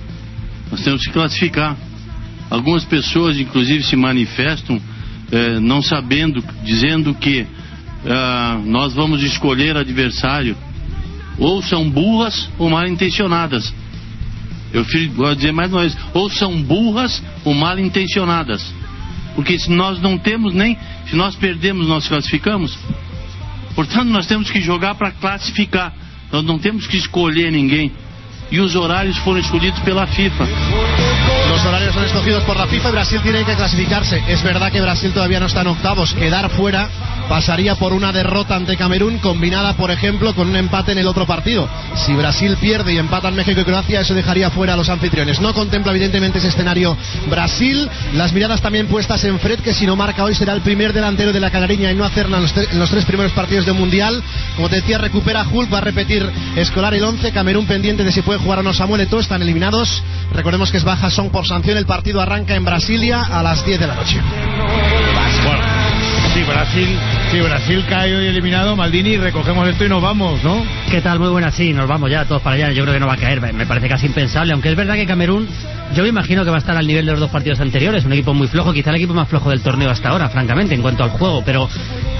Nós temos que classificar. Algumas pessoas, inclusive, se manifestam eh, não sabendo, dizendo que eh, nós vamos escolher adversário. Ou são burras ou mal intencionadas. Eu vou dizer mais uma vez, ou são burras ou mal intencionadas. Porque se nós não temos nem, se nós perdemos, nós classificamos. Portanto, nós temos que jogar para classificar. Nós não temos que escolher ninguém. Y los horarios fueron escogidos por la FIFA. Los horarios son escogidos por la FIFA y Brasil tiene que clasificarse. Es verdad que Brasil todavía no está en octavos. Quedar fuera pasaría por una derrota ante Camerún, combinada, por ejemplo, con un empate en el otro partido. Si Brasil pierde y empatan México y Croacia, eso dejaría fuera a los anfitriones. No contempla evidentemente ese escenario Brasil. Las miradas también puestas en Fred, que si no marca hoy será el primer delantero de la Canariña y no hacerla en los, en los tres primeros partidos del Mundial. Como te decía, recupera Hulk, va a repetir Scolari el once. Camerún pendiente de si puede jugar o no Samuel Eto'o, están eliminados. Recordemos que es baja Son por sanción. El partido arranca en Brasilia a las diez de la noche. Bueno, sí, Brasil, sí, Brasil cae hoy eliminado, Maldini, recogemos esto y nos vamos, ¿no? ¿Qué tal? Muy buenas, sí, nos vamos ya todos para allá. Yo creo que no va a caer, me parece casi impensable, aunque es verdad que Camerún, yo me imagino que va a estar al nivel de los dos partidos anteriores, un equipo muy flojo, quizá el equipo más flojo del torneo hasta ahora, francamente, en cuanto al juego, pero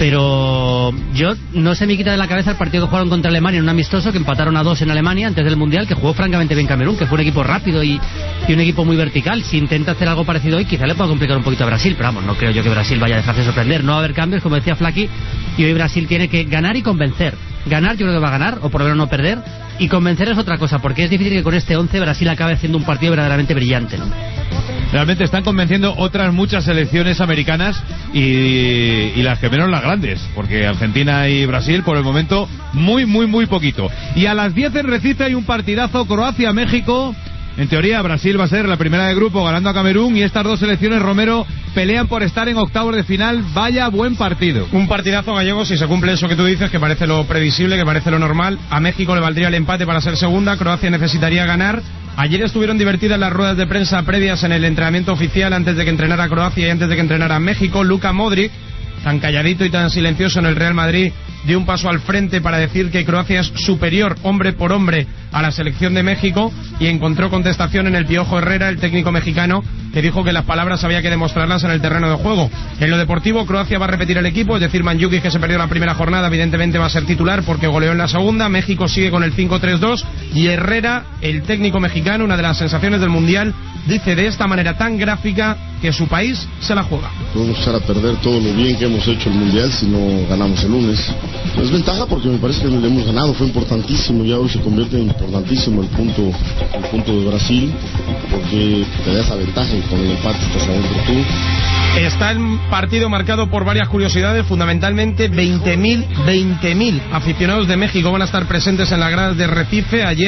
pero yo no se me quita de la cabeza el partido que jugaron contra Alemania en un amistoso, que empataron a dos en Alemania antes del Mundial, que jugó francamente bien Camerún, que fue un equipo rápido y, y un equipo muy vertical. Si intenta hacer algo parecido hoy, quizá le pueda complicar un poquito a Brasil, pero vamos, no creo yo que Brasil vaya a dejarse sorprender, no va a haber cambios, como decía Flaky, y hoy Brasil tiene que ganar y convencer. Ganar yo creo que va a ganar, o por lo menos no perder, y convencer es otra cosa, porque es difícil que con este once Brasil acabe haciendo un partido verdaderamente brillante, ¿no? Realmente están convenciendo otras muchas selecciones americanas y, y las que menos las grandes, porque Argentina y Brasil por el momento muy, muy, muy poquito. Y a las diez en Recife hay un partidazo, Croacia-México. En teoría Brasil va a ser la primera de grupo ganando a Camerún, y estas dos selecciones, Romero, pelean por estar en octavos de final. Vaya buen partido. Un partidazo, Gallego, si se cumple eso que tú dices, que parece lo previsible, que parece lo normal. A México le valdría el empate para ser segunda, Croacia necesitaría ganar. Ayer estuvieron divertidas las ruedas de prensa previas en el entrenamiento oficial antes de que entrenara Croacia y antes de que entrenara México. Luka Modric, tan calladito y tan silencioso en el Real Madrid, dio un paso al frente para decir que Croacia es superior hombre por hombre a la selección de México, y encontró contestación en el Piojo Herrera, el técnico mexicano, que dijo que las palabras había que demostrarlas en el terreno de juego. En lo deportivo, Croacia va a repetir el equipo, es decir, Mandzukic, que se perdió la primera jornada, evidentemente va a ser titular porque goleó en la segunda. México sigue con el cinco tres dos, y Herrera, el técnico mexicano, una de las sensaciones del Mundial, dice de esta manera tan gráfica que su país se la juega. Podemos echar a perder todo lo bien que hemos hecho el Mundial si no ganamos el lunes. Es ventaja porque me parece que le hemos ganado, fue importantísimo, ya hoy se convierte en importantísimo el punto, el punto de Brasil, porque te da esa ventaja y con el empate estás adentro tú. Está el partido marcado por varias curiosidades, fundamentalmente veinte mil aficionados de México van a estar presentes en las gradas de Recife. Ayer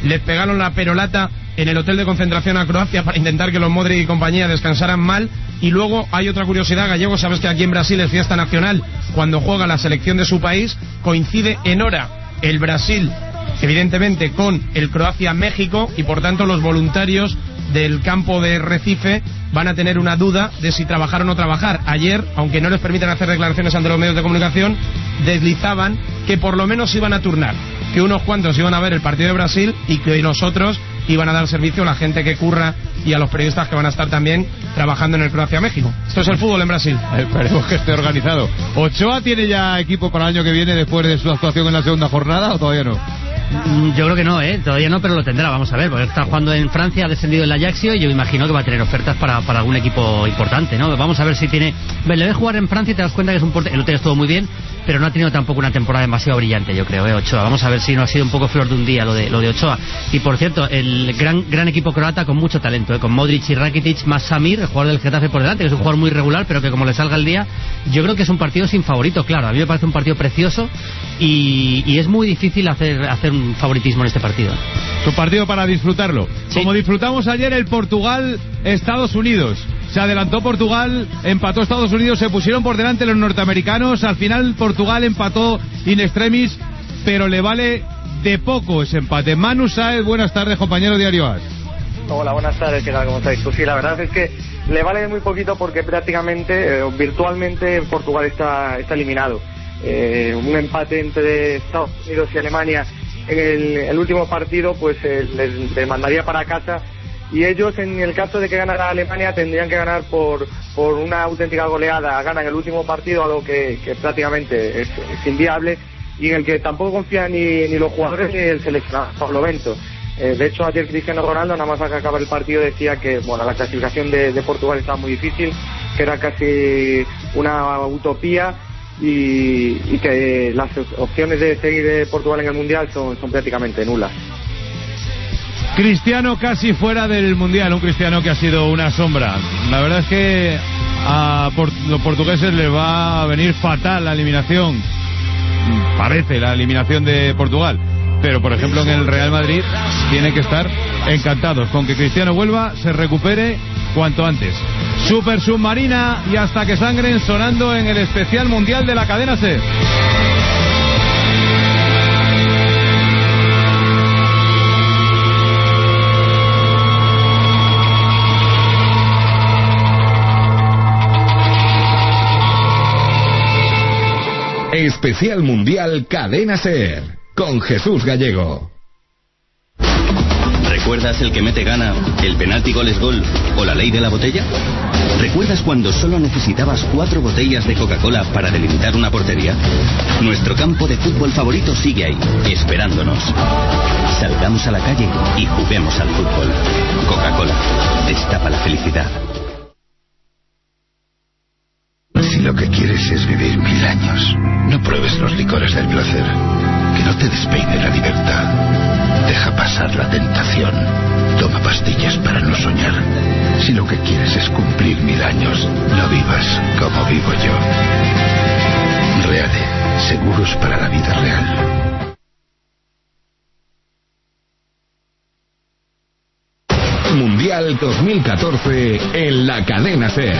les pegaron la perolata en el hotel de concentración a Croacia para intentar que los Modric y compañía descansaran mal. Y luego hay otra curiosidad, Gallego, sabes que aquí en Brasil es fiesta nacional cuando juega la selección de su país, coincide en hora el Brasil, evidentemente, con el Croacia-México, y por tanto los voluntarios del campo de Recife van a tener una duda de si trabajar o no trabajar. Ayer, aunque no les permiten hacer declaraciones ante los medios de comunicación, deslizaban que por lo menos iban a turnar, que unos cuantos iban a ver el partido de Brasil y que los otros iban a dar servicio a la gente que curra y a los periodistas que van a estar también trabajando en el Croacia-México. Esto es el fútbol en Brasil. Esperemos que esté organizado. ¿Ochoa tiene ya equipo para el año que viene después de su actuación en la segunda jornada o todavía no? Yo creo que no, ¿eh? Todavía no, pero lo tendrá, vamos a ver, porque está jugando en Francia, ha descendido el Ajaxio y yo me imagino que va a tener ofertas para, para algún equipo importante, ¿no? Vamos a ver si tiene... Le ves jugar en Francia y te das cuenta que es un portero, el otro día estuvo muy bien, pero no ha tenido tampoco una temporada demasiado brillante, yo creo, ¿eh? Ochoa. Vamos a ver si no ha sido un poco flor de un día lo de, lo de Ochoa. Y por cierto, el gran gran equipo croata con mucho talento, ¿eh? Con Modric y Rakitic, más Samir, el jugador del Getafe por delante, que es un jugador muy regular, pero que como le salga el día, yo creo que es un partido sin favorito, claro. A mí me parece un partido precioso y, y es muy difícil hacer, hacer un favoritismo en este partido. Es un partido para disfrutarlo. Sí. Como disfrutamos ayer el Portugal-Estados Unidos. Se adelantó Portugal, empató Estados Unidos, se pusieron por delante los norteamericanos. Al final Portugal empató in extremis, pero le vale de poco ese empate. Manu Sáez, buenas tardes, compañero Diario As. Hola, buenas tardes, ¿qué tal? ¿Cómo estáis? Pues sí, la verdad es que le vale muy poquito porque prácticamente, eh, virtualmente, Portugal está, está eliminado. Eh, un empate entre Estados Unidos y Alemania en el, el último partido, pues eh, les, les mandaría para casa. Y ellos, en el caso de que ganara Alemania, tendrían que ganar por por una auténtica goleada. Ganan el último partido, algo que, que prácticamente es, es inviable y en el que tampoco confían ni, ni los jugadores ni el seleccionado Pablo Bento. Eh, de hecho, ayer Cristiano Ronaldo, nada más al acabar el partido, decía que bueno, la clasificación de, de Portugal estaba muy difícil, que era casi una utopía y, y que las opciones de seguir Portugal en el Mundial son, son prácticamente nulas. Cristiano casi fuera del Mundial, un Cristiano que ha sido una sombra. La verdad es que a los portugueses les va a venir fatal la eliminación, parece la eliminación de Portugal, pero por ejemplo en el Real Madrid tienen que estar encantados con que Cristiano vuelva, se recupere cuanto antes. Super Submarina y Hasta que sangren sonando en el especial mundial de la cadena SER. Especial Mundial Cadena SER con Jesús Gallego. ¿Recuerdas el que mete gana, el penalti gol es gol o la ley de la botella? ¿Recuerdas cuando solo necesitabas cuatro botellas de Coca-Cola para delimitar una portería? Nuestro campo de fútbol favorito sigue ahí, esperándonos. Salgamos a la calle y juguemos al fútbol. Coca-Cola, destapa la felicidad. Si lo que quieres es vivir mil años, no pruebes los licores del placer. Que no te despeine la libertad. Deja pasar la tentación. Toma pastillas para no soñar. Si lo que quieres es cumplir mil años, no vivas como vivo yo. Reale, seguros para la vida real. Mundial dos mil catorce en la cadena SER.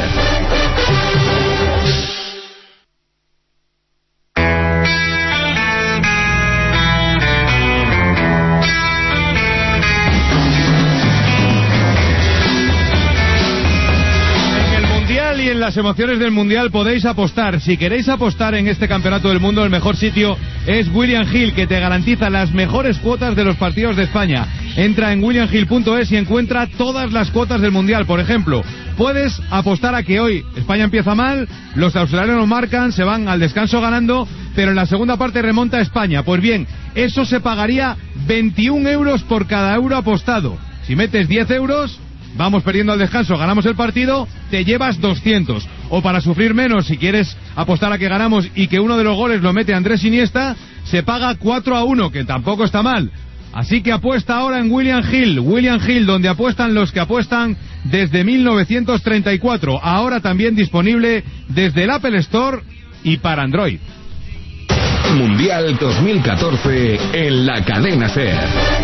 Y en las emociones del Mundial podéis apostar. Si queréis apostar en este campeonato del mundo, el mejor sitio es William Hill, que te garantiza las mejores cuotas de los partidos de España. Entra en william hill punto es y encuentra todas las cuotas del Mundial. Por ejemplo, puedes apostar a que hoy España empieza mal, los australianos marcan, se van al descanso ganando, pero en la segunda parte remonta España. Pues bien, eso se pagaría veintiún euros por cada euro apostado. Si metes diez euros... vamos perdiendo al descanso, ganamos el partido, te llevas doscientos. O para sufrir menos, si quieres apostar a que ganamos y que uno de los goles lo mete Andrés Iniesta, se paga cuatro a uno, que tampoco está mal. Así que apuesta ahora en William Hill. William Hill, donde apuestan los que apuestan desde mil novecientos treinta y cuatro. Ahora también disponible desde el Apple Store y para Android. Mundial dos mil catorce en la cadena SER.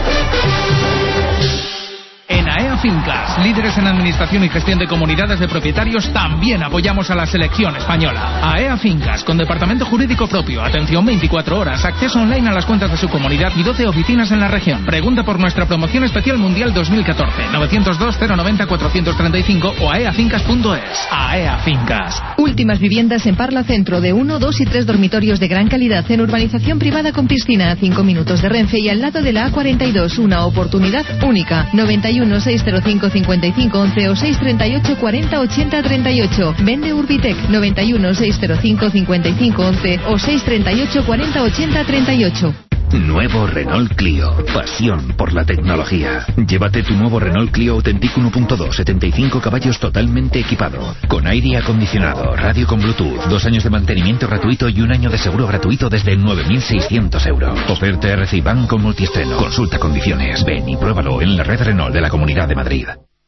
En AEA Fincas, líderes en administración y gestión de comunidades de propietarios, también apoyamos a la selección española. AEA Fincas, con departamento jurídico propio, atención veinticuatro horas, acceso online a las cuentas de su comunidad y doce oficinas en la región. Pregunta por nuestra promoción especial Mundial dos mil catorce, nueve cero dos, cero nueve cero, cuatro tres cinco o aeafincas punto es. AEA Fincas. Últimas viviendas en Parla Centro de uno, dos y tres dormitorios de gran calidad en urbanización privada con piscina a cinco minutos de Renfe y al lado de la A cuarenta y dos. Una oportunidad única. noventa y uno, seiscientos cinco, cincuenta y cinco, once o seiscientos treinta y ocho, cuarenta, ochenta, treinta y ocho. Vende Urbitec noventa y uno, seiscientos cinco, cincuenta y cinco, once o seiscientos treinta y ocho, cuarenta, ochenta, treinta y ocho. Nuevo Renault Clio. Pasión por la tecnología. Llévate tu nuevo Renault Clio Authentic uno punto dos, setenta y cinco caballos totalmente equipado. Con aire acondicionado, radio con Bluetooth, dos años de mantenimiento gratuito y un año de seguro gratuito desde nueve mil seiscientos euros. Oferta R C I Bank con multiestreno. Consulta condiciones. Ven y pruébalo en la red Renault de la Comunidad de Madrid.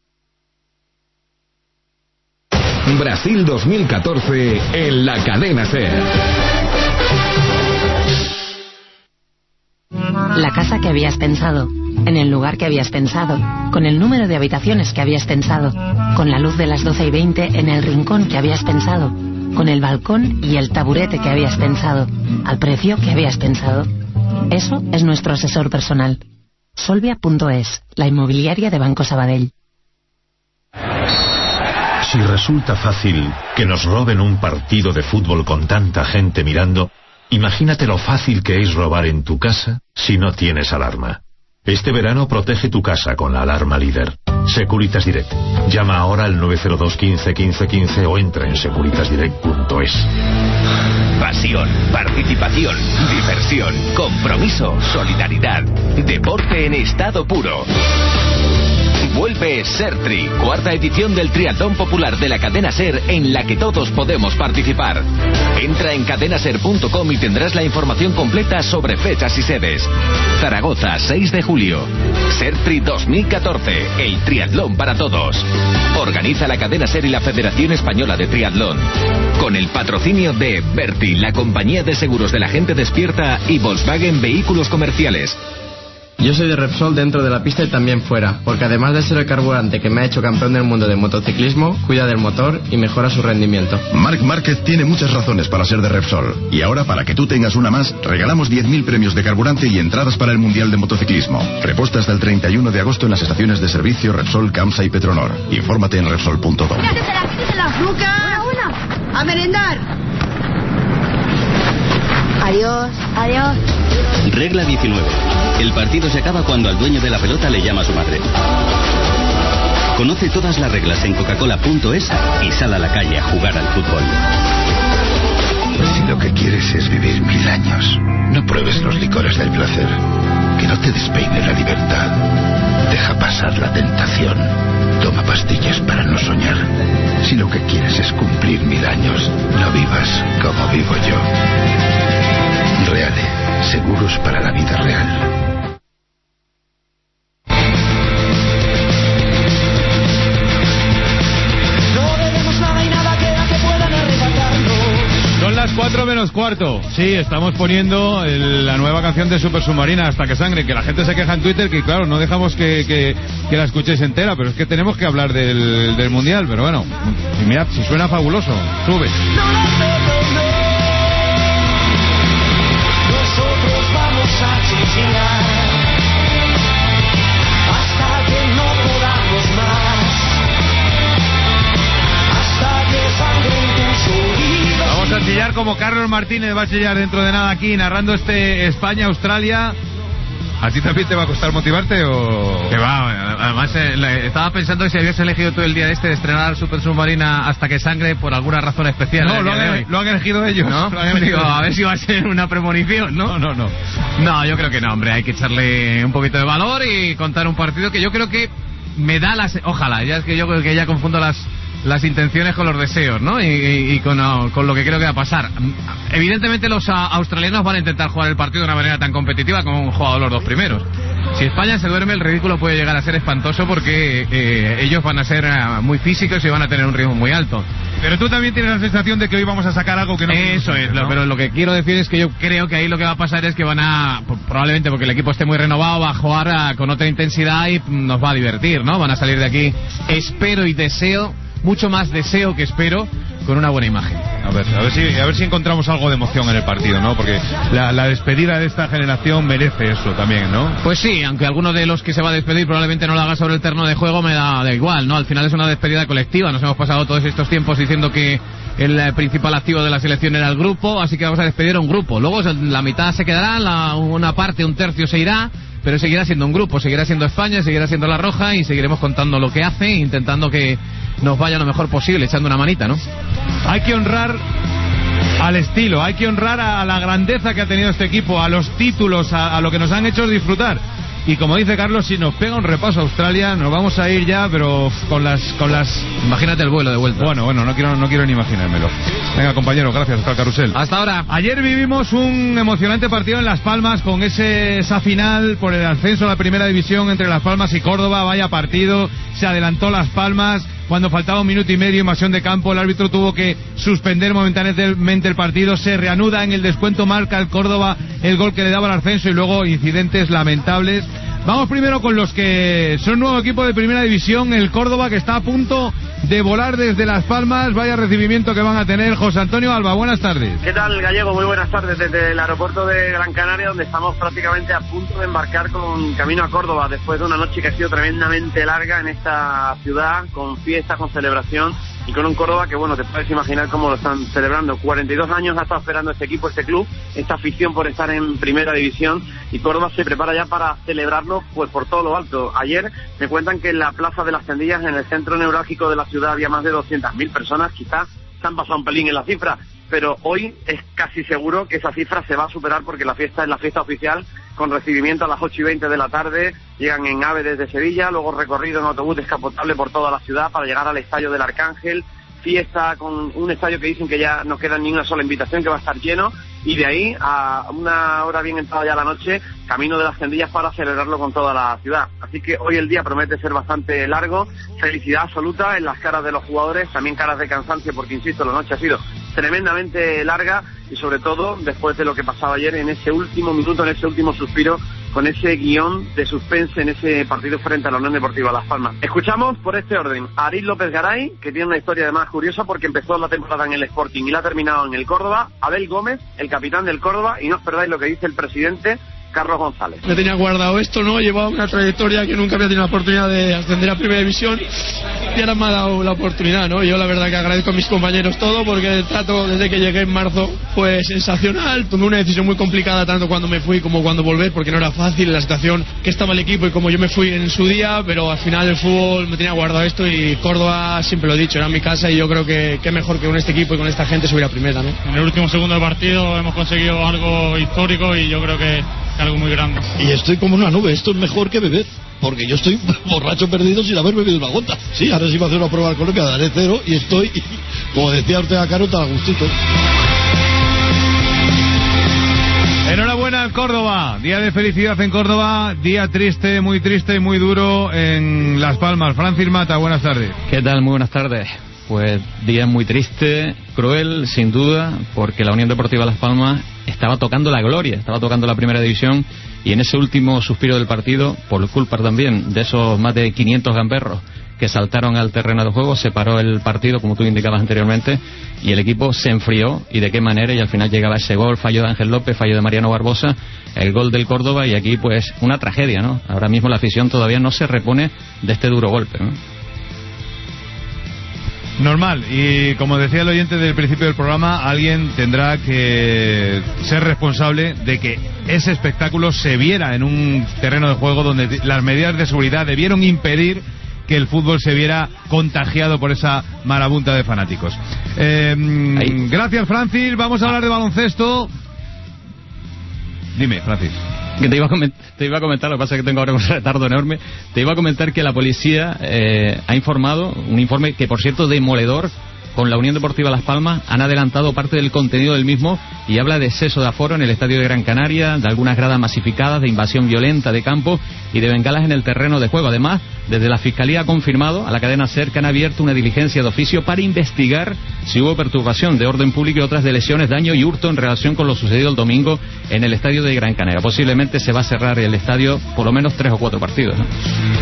Brasil dos mil catorce en la cadena SER. La casa que habías pensado, en el lugar que habías pensado, con el número de habitaciones que habías pensado, con la luz de las doce y veinte en el rincón que habías pensado, con el balcón y el taburete que habías pensado, al precio que habías pensado. Eso es nuestro asesor personal. Solvia punto es, la inmobiliaria de Banco Sabadell. Si resulta fácil que nos roben un partido de fútbol con tanta gente mirando, imagínate lo fácil que es robar en tu casa si no tienes alarma. Este verano protege tu casa con la alarma líder. Securitas Direct. Llama ahora al nueve cero dos, quince, quince, quince o entra en securitas direct punto es. Pasión, participación, diversión, compromiso, solidaridad, deporte en estado puro. Vuelve Sertri, cuarta edición del triatlón popular de la cadena SER en la que todos podemos participar. Entra en cadenaser punto com y tendrás la información completa sobre fechas y sedes. Zaragoza, seis de julio. Sertri dos mil catorce, el triatlón para todos. Organiza la cadena SER y la Federación Española de Triatlón. Con el patrocinio de Berti, la compañía de seguros de la gente despierta, y Volkswagen Vehículos Comerciales. Yo soy de Repsol dentro de la pista y también fuera, porque además de ser el carburante que me ha hecho campeón del mundo de motociclismo, cuida del motor y mejora su rendimiento. Marc Márquez tiene muchas razones para ser de Repsol. Y ahora, para que tú tengas una más, regalamos diez mil premios de carburante y entradas para el Mundial de Motociclismo. Reposta hasta el treinta y uno de agosto en las estaciones de servicio Repsol, Camsa y Petronor. Infórmate en repsol punto com. ¡A merendar! Adiós. Adiós. Regla diecinueve. El partido se acaba cuando al dueño de la pelota le llama a su madre. Conoce todas las reglas en coca cola punto es y sal a la calle a jugar al fútbol. Si lo que quieres es vivir mil años, no pruebes los licores del placer. Que no te despeine la libertad. Deja pasar la tentación. Toma pastillas para no soñar. Si lo que quieres es cumplir mil años, no vivas como vivo yo. Reale, seguros para la vida real. Son las cuatro menos cuarto. Sí, estamos poniendo el, la nueva canción de Super Submarina, Hasta que sangre, que la gente se queja en Twitter, que claro, no dejamos que, que, que la escuchéis entera, pero es que tenemos que hablar del, del Mundial, pero bueno, y mirad, si suena fabuloso, sube. Nosotros vamos a chillar hasta que no podamos más, hasta que sangren tus oídos. Vamos a chillar como Carlos Martínez va a chillar dentro de nada aquí, narrando este España-Australia. ¿A ti también te va a costar motivarte o...? Que va, además eh, le, estaba pensando que si habías elegido tú el día este de estrenar Super Submarina Hasta que sangre por alguna razón especial. No, lo han, lo han elegido ellos. ¿No? Lo han elegido Digo, ellos. a ver si va a ser una premonición, ¿no? No, no, no. No, yo creo que no, hombre, hay que echarle un poquito de valor y contar un partido que yo creo que me da las... Ojalá, ya es que yo creo que ya confundo las... las intenciones con los deseos, ¿no? Y, y, y con, uh, con lo que creo que va a pasar. Evidentemente los uh, australianos van a intentar jugar el partido de una manera tan competitiva como han jugado los dos primeros. Si España se duerme, el ridículo puede llegar a ser espantoso porque eh, ellos van a ser uh, muy físicos y van a tener un ritmo muy alto. Pero tú también tienes la sensación de que hoy vamos a sacar algo que no... Eso es, ¿no? Lo, pero lo que quiero decir es que yo creo que ahí lo que va a pasar es que van a, probablemente porque el equipo esté muy renovado, va a jugar a, con otra intensidad y nos va a divertir, ¿no? Van a salir de aquí, espero y deseo, mucho más deseo que espero, con una buena imagen. A ver, a ver si, a ver si encontramos algo de emoción en el partido, ¿no? Porque la, la despedida de esta generación merece eso también, ¿no? Pues sí, aunque alguno de los que se va a despedir probablemente no lo haga sobre el terreno de juego, me da, da igual, ¿no? Al final es una despedida colectiva. Nos hemos pasado todos estos tiempos diciendo que el principal activo de la selección era el grupo, así que vamos a despedir a un grupo. Luego la mitad se quedará, la, una parte, un tercio se irá, pero seguirá siendo un grupo, seguirá siendo España, seguirá siendo La Roja y seguiremos contando lo que hace, intentando que nos vaya lo mejor posible, echando una manita, ¿no? Hay que honrar al estilo, hay que honrar a la grandeza que ha tenido este equipo, a los títulos, a, a lo que nos han hecho disfrutar. Y como dice Carlos, si nos pega un repaso a Australia, nos vamos a ir ya, pero con las con las imagínate el vuelo de vuelta. Bueno, bueno, no quiero no quiero ni imaginármelo. Venga, compañero, gracias, hasta el carrusel. Hasta ahora. Ayer vivimos un emocionante partido en Las Palmas con ese, esa final por el ascenso a la primera división entre Las Palmas y Córdoba. Vaya partido, se adelantó Las Palmas. Cuando faltaba un minuto y medio, invasión de campo, el árbitro tuvo que suspender momentáneamente el partido. Se reanuda en el descuento, marca el Córdoba el gol que le daba el ascenso y luego incidentes lamentables. Vamos primero con los que son nuevo equipo de primera división, el Córdoba, que está a punto de volar desde Las Palmas. Vaya recibimiento que van a tener. José Antonio Alba, buenas tardes. ¿Qué tal, Gallego? Muy buenas tardes desde el aeropuerto de Gran Canaria, donde estamos prácticamente a punto de embarcar con camino a Córdoba, después de una noche que ha sido tremendamente larga en esta ciudad, con fiesta, con celebración, y con un Córdoba que, bueno, te puedes imaginar cómo lo están celebrando. cuarenta y dos años ha estado esperando este equipo, este club, esta afición por estar en primera división, y Córdoba se prepara ya para celebrarlo pues por todo lo alto. Ayer me cuentan que en la Plaza de las Tendillas, en el centro neurálgico de la ciudad, había más de doscientas mil personas. Quizás se han pasado un pelín en la cifra, pero hoy es casi seguro que esa cifra se va a superar, porque la fiesta es la fiesta oficial, con recibimiento a las ocho y veinte de la tarde. Llegan en AVE desde Sevilla, luego recorrido en autobús descapotable por toda la ciudad para llegar al estadio del Arcángel. Fiesta con un estadio que dicen que ya no queda ni una sola invitación, que va a estar lleno, y de ahí a una hora bien entrada ya la noche, camino de las Tendillas para celebrarlo con toda la ciudad. Así que hoy el día promete ser bastante largo, felicidad absoluta en las caras de los jugadores, también caras de cansancio, porque insisto, la noche ha sido tremendamente larga, y sobre todo después de lo que pasaba ayer, en ese último minuto, en ese último suspiro, con ese guión de suspense en ese partido frente a la Unión Deportiva Las Palmas. Escuchamos por este orden a Aris López Garay, que tiene una historia además curiosa porque empezó la temporada en el Sporting y la ha terminado en el Córdoba. Abel Gómez, el capitán del Córdoba, y no os perdáis lo que dice el presidente Carlos González. Me tenía guardado esto, ¿no? Llevaba una trayectoria que nunca había tenido la oportunidad de ascender a Primera División, y ahora me ha dado la oportunidad, ¿no? Yo la verdad que agradezco a mis compañeros todo, porque el trato desde que llegué en marzo fue sensacional. Tomé una decisión muy complicada tanto cuando me fui como cuando volver, porque no era fácil la situación que estaba el equipo y como yo me fui en su día, pero al final el fútbol me tenía guardado esto, y Córdoba, siempre lo he dicho, era mi casa, y yo creo que qué mejor que con este equipo y con esta gente subir a primera, ¿no? En el último segundo del partido hemos conseguido algo histórico, y yo creo que algo muy grande. Y estoy como una nube, esto es mejor que beber, porque yo estoy borracho perdido sin haber bebido una gota. Sí, ahora sí me hace una prueba alcohólica, daré cero, y estoy, como decía Ortega Caro, tan a gustito. Enhorabuena al Córdoba, día de felicidad en Córdoba, día triste, muy triste y muy duro en Las Palmas. Francis Mata, buenas tardes. ¿Qué tal? Muy buenas tardes. Pues día muy triste, cruel, sin duda, porque la Unión Deportiva Las Palmas estaba tocando la gloria, estaba tocando la primera división, y en ese último suspiro del partido, por culpa también de esos más de quinientos gamberros que saltaron al terreno de juego, se paró el partido, como tú indicabas anteriormente, y el equipo se enfrió, y de qué manera, y al final llegaba ese gol, fallo de Ángel López, fallo de Mariano Barbosa, el gol del Córdoba, y aquí pues una tragedia, ¿no? Ahora mismo la afición todavía no se repone de este duro golpe, ¿no? Normal, y como decía el oyente del principio del programa, alguien tendrá que ser responsable de que ese espectáculo se viera en un terreno de juego donde las medidas de seguridad debieron impedir que el fútbol se viera contagiado por esa marabunta de fanáticos. Eh, gracias, Francis. Vamos a hablar de baloncesto. Dime, Francis. Que te iba, a comentar, te iba a comentar, lo que pasa es que tengo ahora un retardo enorme. Te iba a comentar que la policía eh, ha informado, un informe que por cierto demoledor, con la Unión Deportiva Las Palmas, han adelantado parte del contenido del mismo, y habla de exceso de aforo en el estadio de Gran Canaria, de algunas gradas masificadas, de invasión violenta de campo y de bengalas en el terreno de juego. Además, Desde la Fiscalía ha confirmado a la cadena SER que han abierto una diligencia de oficio para investigar si hubo perturbación de orden público y otras de lesiones, daño y hurto en relación con lo sucedido el domingo en el estadio de Gran Canaria. Posiblemente se va a cerrar el estadio por lo menos tres o cuatro partidos, ¿no?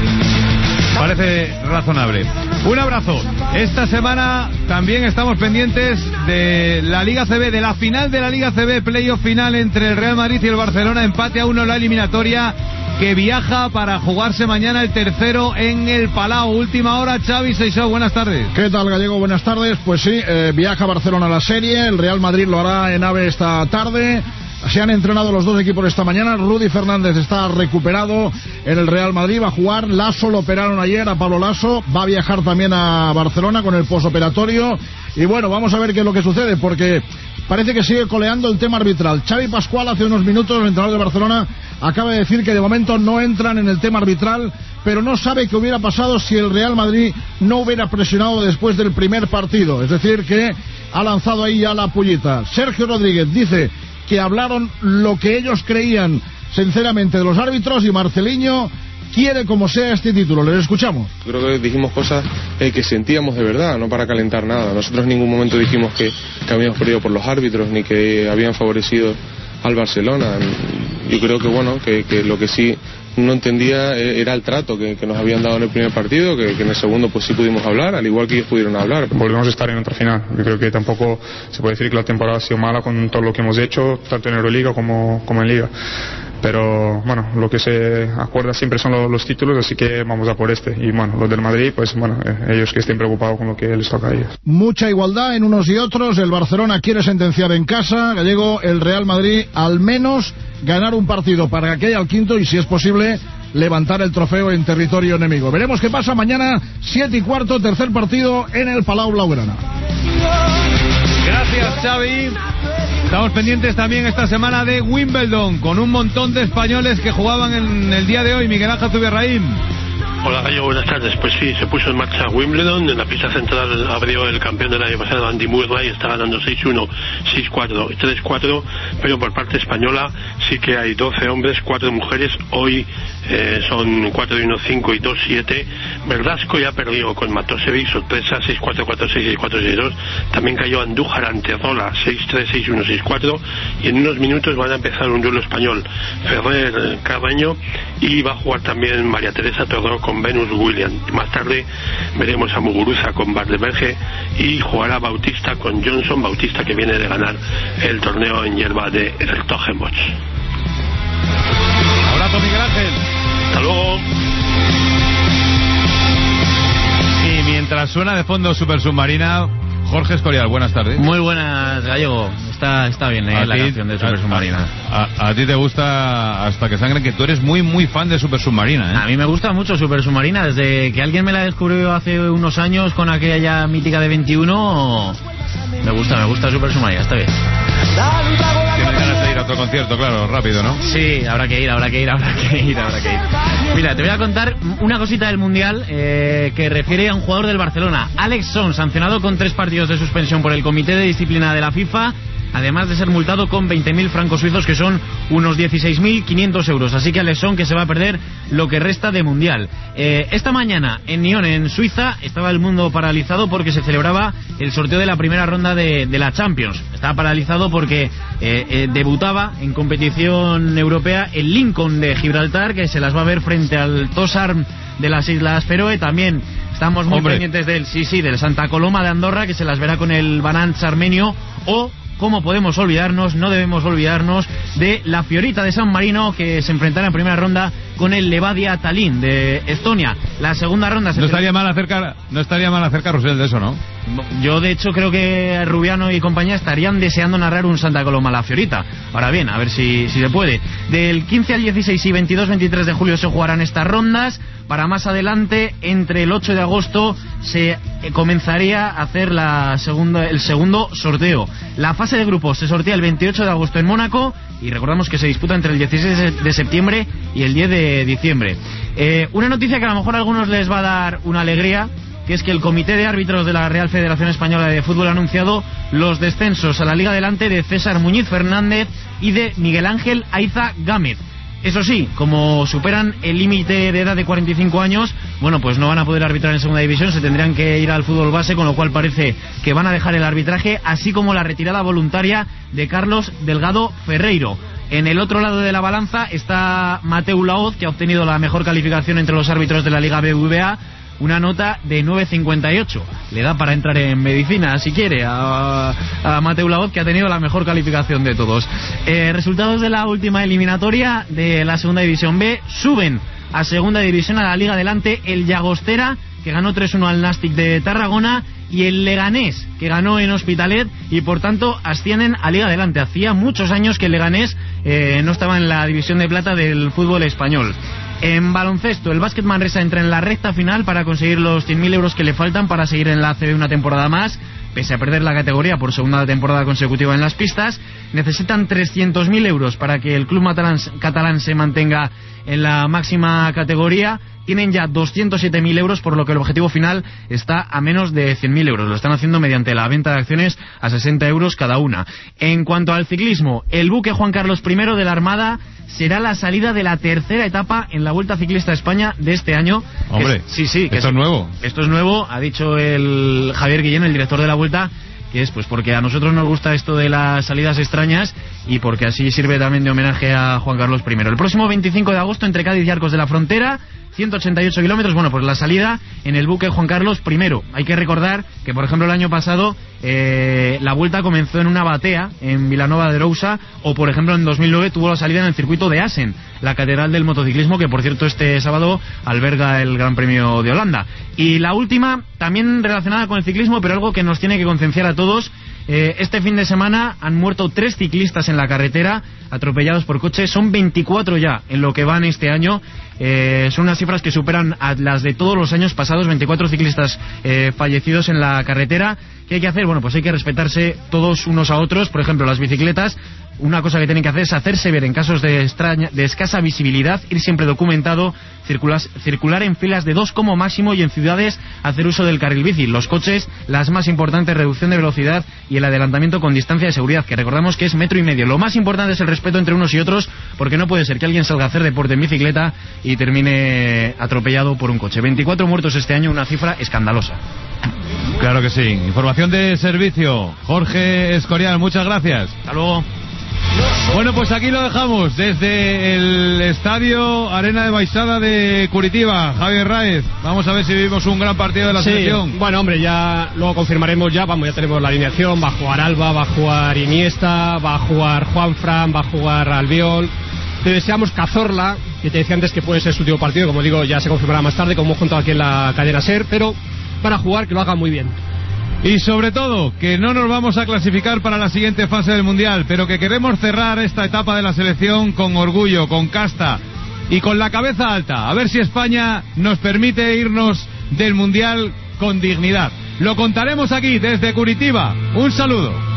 Parece razonable. Un abrazo. Esta semana también estamos pendientes de la Liga C B, de la final de la Liga C B, playoff final entre el Real Madrid y el Barcelona, empate a uno la eliminatoria, que viaja para jugarse mañana el tercero en el Palau. Última hora, Xavi Seixó, buenas tardes. ¿Qué tal, Gallego? Buenas tardes. Pues sí, eh, viaja Barcelona a la serie, el Real Madrid lo hará en AVE esta tarde. Se han entrenado los dos equipos esta mañana. Rudy Fernández está recuperado en el Real Madrid, va a jugar. Lasso lo operaron ayer, a Pablo Lasso. Va a viajar también a Barcelona con el posoperatorio. Y bueno, vamos a ver qué es lo que sucede, porque parece que sigue coleando el tema arbitral. Xavi Pascual hace unos minutos, el entrenador de Barcelona, acaba de decir que de momento no entran en el tema arbitral, pero no sabe qué hubiera pasado si el Real Madrid no hubiera presionado después del primer partido. Es decir, que ha lanzado ahí ya la pullita. Sergio Rodríguez dice que hablaron lo que ellos creían sinceramente de los árbitros, y Marceliño quiere como sea este título. Les escuchamos. Creo que dijimos cosas eh, que sentíamos de verdad, no para calentar nada. Nosotros en ningún momento dijimos que, que habíamos perdido por los árbitros ni que habían favorecido al Barcelona. Yo creo que bueno, que, que lo que sí no entendía era el trato que, que nos habían dado en el primer partido, que, que en el segundo pues sí pudimos hablar, al igual que ellos pudieron hablar. Volvemos a estar en otra final. Yo creo que tampoco se puede decir que la temporada ha sido mala con todo lo que hemos hecho, tanto en Euroliga como, como en Liga. Pero bueno, lo que se acuerda siempre son los, los títulos, así que vamos a por este. Y bueno, los del Madrid, pues bueno, eh, ellos que estén preocupados con lo que les toca a ellos. Mucha igualdad en unos y otros. El Barcelona quiere sentenciar en casa. Gallego, el Real Madrid al menos ganar un partido para que haya el quinto y, si es posible, levantar el trofeo en territorio enemigo. Veremos qué pasa mañana, siete y cuarto, tercer partido en el Palau Blaugrana. Gracias, Xavi. Estamos pendientes también esta semana de Wimbledon, con un montón de españoles que jugaban en el día de hoy. Miguel Ángel Zubirraín. Hola, Gallo, buenas tardes. Pues sí, se puso en marcha Wimbledon. En la pista central abrió el campeón del año pasado, Andy Murray, está ganando seis uno, seis cuatro, tres cuatro, pero por parte española sí que hay doce hombres, cuatro mujeres. Hoy eh, son cuatro y uno, cinco y dos, siete. Verdasco ya perdió con Matosevic, sorpresa, seis cuatro, cuatro seis, seis cuatro, seis dos. También cayó Andújar ante Rola, seis tres, seis uno, seis cuatro. Y en unos minutos van a empezar un duelo español, Ferrer Carreño, y va a jugar también María Teresa Torró con Venus Williams. Más tarde veremos a Muguruza con Bardeberge y jugará Bautista con Johnson, Bautista que viene de ganar el torneo en hierba de Hertogenbosch. Abrazo, Miguel Ángel. Hasta luego. Y mientras suena de fondo Super Submarina, Jorge Escorial, buenas tardes. Muy buenas, Gallego. Está, está bien eh, la ti, canción de Super Submarina. A, a, a ti te gusta Hasta que sangre, que tú eres muy, muy fan de Super Submarina, ¿eh? A mí me gusta mucho Super Submarina. Desde que alguien me la descubrió hace unos años con aquella mítica de veintiuno, me gusta, me gusta Super Submarina, está bien. Tienes ganas de ir a otro concierto, claro, rápido, ¿no? Sí, habrá que ir, habrá que ir, habrá que ir, habrá que ir. Mira, te voy a contar una cosita del Mundial eh, que refiere a un jugador del Barcelona, Alex Son, sancionado con tres partidos de suspensión por el Comité de Disciplina de la FIFA, además de ser multado con veinte mil francos suizos, que son unos dieciséis mil quinientos euros. Así que Alex Son, que se va a perder lo que resta de Mundial. Eh, esta mañana en Nyon, en Suiza, estaba el mundo paralizado porque se celebraba el sorteo de la primera ronda de, de la Champions. Estaba paralizado porque eh, eh, debutaba en competición europea el Lincoln de Gibraltar, que se las va a ver frente al Tosarm de las Islas Feroe. También estamos muy Hombre. pendientes del sí, sí, del Santa Coloma de Andorra, que se las verá con el Banants armenio. O, ¿cómo podemos olvidarnos? No debemos olvidarnos de la Fiorita de San Marino, que se enfrentará en primera ronda con el Levadia Tallinn de Estonia. La segunda ronda se no estaría mal acercar no estaría mal hacer carrusel de eso, ¿no? Yo de hecho creo que Rubiano y compañía estarían deseando narrar un Santa Coloma la Fiorita. Ahora bien, a ver si, si se puede. Del quince al dieciséis y veintidós veintitrés de julio se jugarán estas rondas. Para más adelante, entre el ocho de agosto, se comenzaría a hacer la segunda, el segundo sorteo. La fase de grupos se sortea el veintiocho de agosto en Mónaco, y recordamos que se disputa entre el dieciséis de septiembre y el diez de diciembre. Eh, una noticia que a lo mejor a algunos les va a dar una alegría, que es que el Comité de Árbitros de la Real Federación Española de Fútbol ha anunciado los descensos a la Liga Adelante de César Muñiz Fernández y de Miguel Ángel Aiza Gámez. Eso sí, como superan el límite de edad de cuarenta y cinco años, bueno, pues no van a poder arbitrar en segunda división, se tendrán que ir al fútbol base, con lo cual parece que van a dejar el arbitraje, así como la retirada voluntaria de Carlos Delgado Ferreiro. En el otro lado de la balanza está Mateu Laoz, que ha obtenido la mejor calificación entre los árbitros de la Liga B B V A, una nota de nueve cincuenta y ocho. Le da para entrar en medicina, si quiere, a, a Mateu Laoz, que ha tenido la mejor calificación de todos. Eh, resultados de la última eliminatoria de la Segunda División B. Suben a Segunda División, a la Liga Adelante, el Llagostera, que ganó tres uno al Nàstic de Tarragona, y el Leganés, que ganó en Hospitalet, y por tanto ascienden a Liga Adelante. Hacía muchos años que el Leganés eh, no estaba en la división de plata del fútbol español. En baloncesto, el Básquet Manresa entra en la recta final para conseguir los cien mil euros que le faltan para seguir en la A C B una temporada más. Pese a perder la categoría por segunda temporada consecutiva en las pistas, necesitan trescientos mil euros para que el club catalán, catalán se mantenga en la máxima categoría. Tienen ya doscientos siete mil euros, por lo que el objetivo final está a menos de cien mil euros. Lo están haciendo mediante la venta de acciones a sesenta euros cada una. En cuanto al ciclismo, el buque Juan Carlos primero de la Armada será la salida de la tercera etapa en la Vuelta Ciclista a España de este año. Hombre, es, sí, sí, que esto es, es nuevo. Esto es nuevo, ha dicho el Javier Guillén, el director de la Vuelta, que es pues porque a nosotros nos gusta esto de las salidas extrañas y porque así sirve también de homenaje a Juan Carlos primero. El próximo veinticinco de agosto, entre Cádiz y Arcos de la Frontera, ciento ochenta y ocho kilómetros, bueno, pues la salida en el buque Juan Carlos primero. Hay que recordar que, por ejemplo, el año pasado eh, la Vuelta comenzó en una batea en Vilanova de Arousa, o por ejemplo en dos mil nueve tuvo la salida en el circuito de Assen, la catedral del motociclismo, que por cierto este sábado alberga el Gran Premio de Holanda. Y la última, también relacionada con el ciclismo, pero algo que nos tiene que concienciar a todos. Eh, este fin de semana han muerto tres ciclistas en la carretera, atropellados por coches. Son veinticuatro ya en lo que van este año. Eh, son unas cifras que superan a las de todos los años pasados. Veinticuatro ciclistas eh, fallecidos en la carretera. ¿Qué hay que hacer? Bueno, pues hay que respetarse todos unos a otros. Por ejemplo, las bicicletas, una cosa que tienen que hacer es hacerse ver en casos de, extraña, de escasa visibilidad, ir siempre documentado, circular, circular en filas de dos como máximo, y en ciudades hacer uso del carril bici. Los coches, las más importantes, reducción de velocidad y el adelantamiento con distancia de seguridad, que recordamos que es metro y medio. Lo más importante es el respeto entre unos y otros, porque no puede ser que alguien salga a hacer deporte en bicicleta y termine atropellado por un coche. veinticuatro muertos este año, una cifra escandalosa. Claro que sí. Información de servicio. Jorge Escorial, muchas gracias. Hasta luego. Bueno, pues aquí lo dejamos desde el Estadio Arena de Baixada de Curitiba. Javier Raez, vamos a ver si vivimos un gran partido de la sí, selección. Bueno, hombre, ya luego confirmaremos ya, vamos, ya tenemos la alineación. Va a jugar Alba, va a jugar Iniesta, va a jugar Juanfran, va a jugar Albiol. Te deseamos Cazorla, que te decía antes que puede ser su último partido, como digo, ya se confirmará más tarde, como hemos contado aquí en la cadena SER, pero para jugar que lo haga muy bien. Y sobre todo, que no nos vamos a clasificar para la siguiente fase del Mundial, pero que queremos cerrar esta etapa de la selección con orgullo, con casta y con la cabeza alta. A ver si España nos permite irnos del Mundial con dignidad. Lo contaremos aquí desde Curitiba. Un saludo.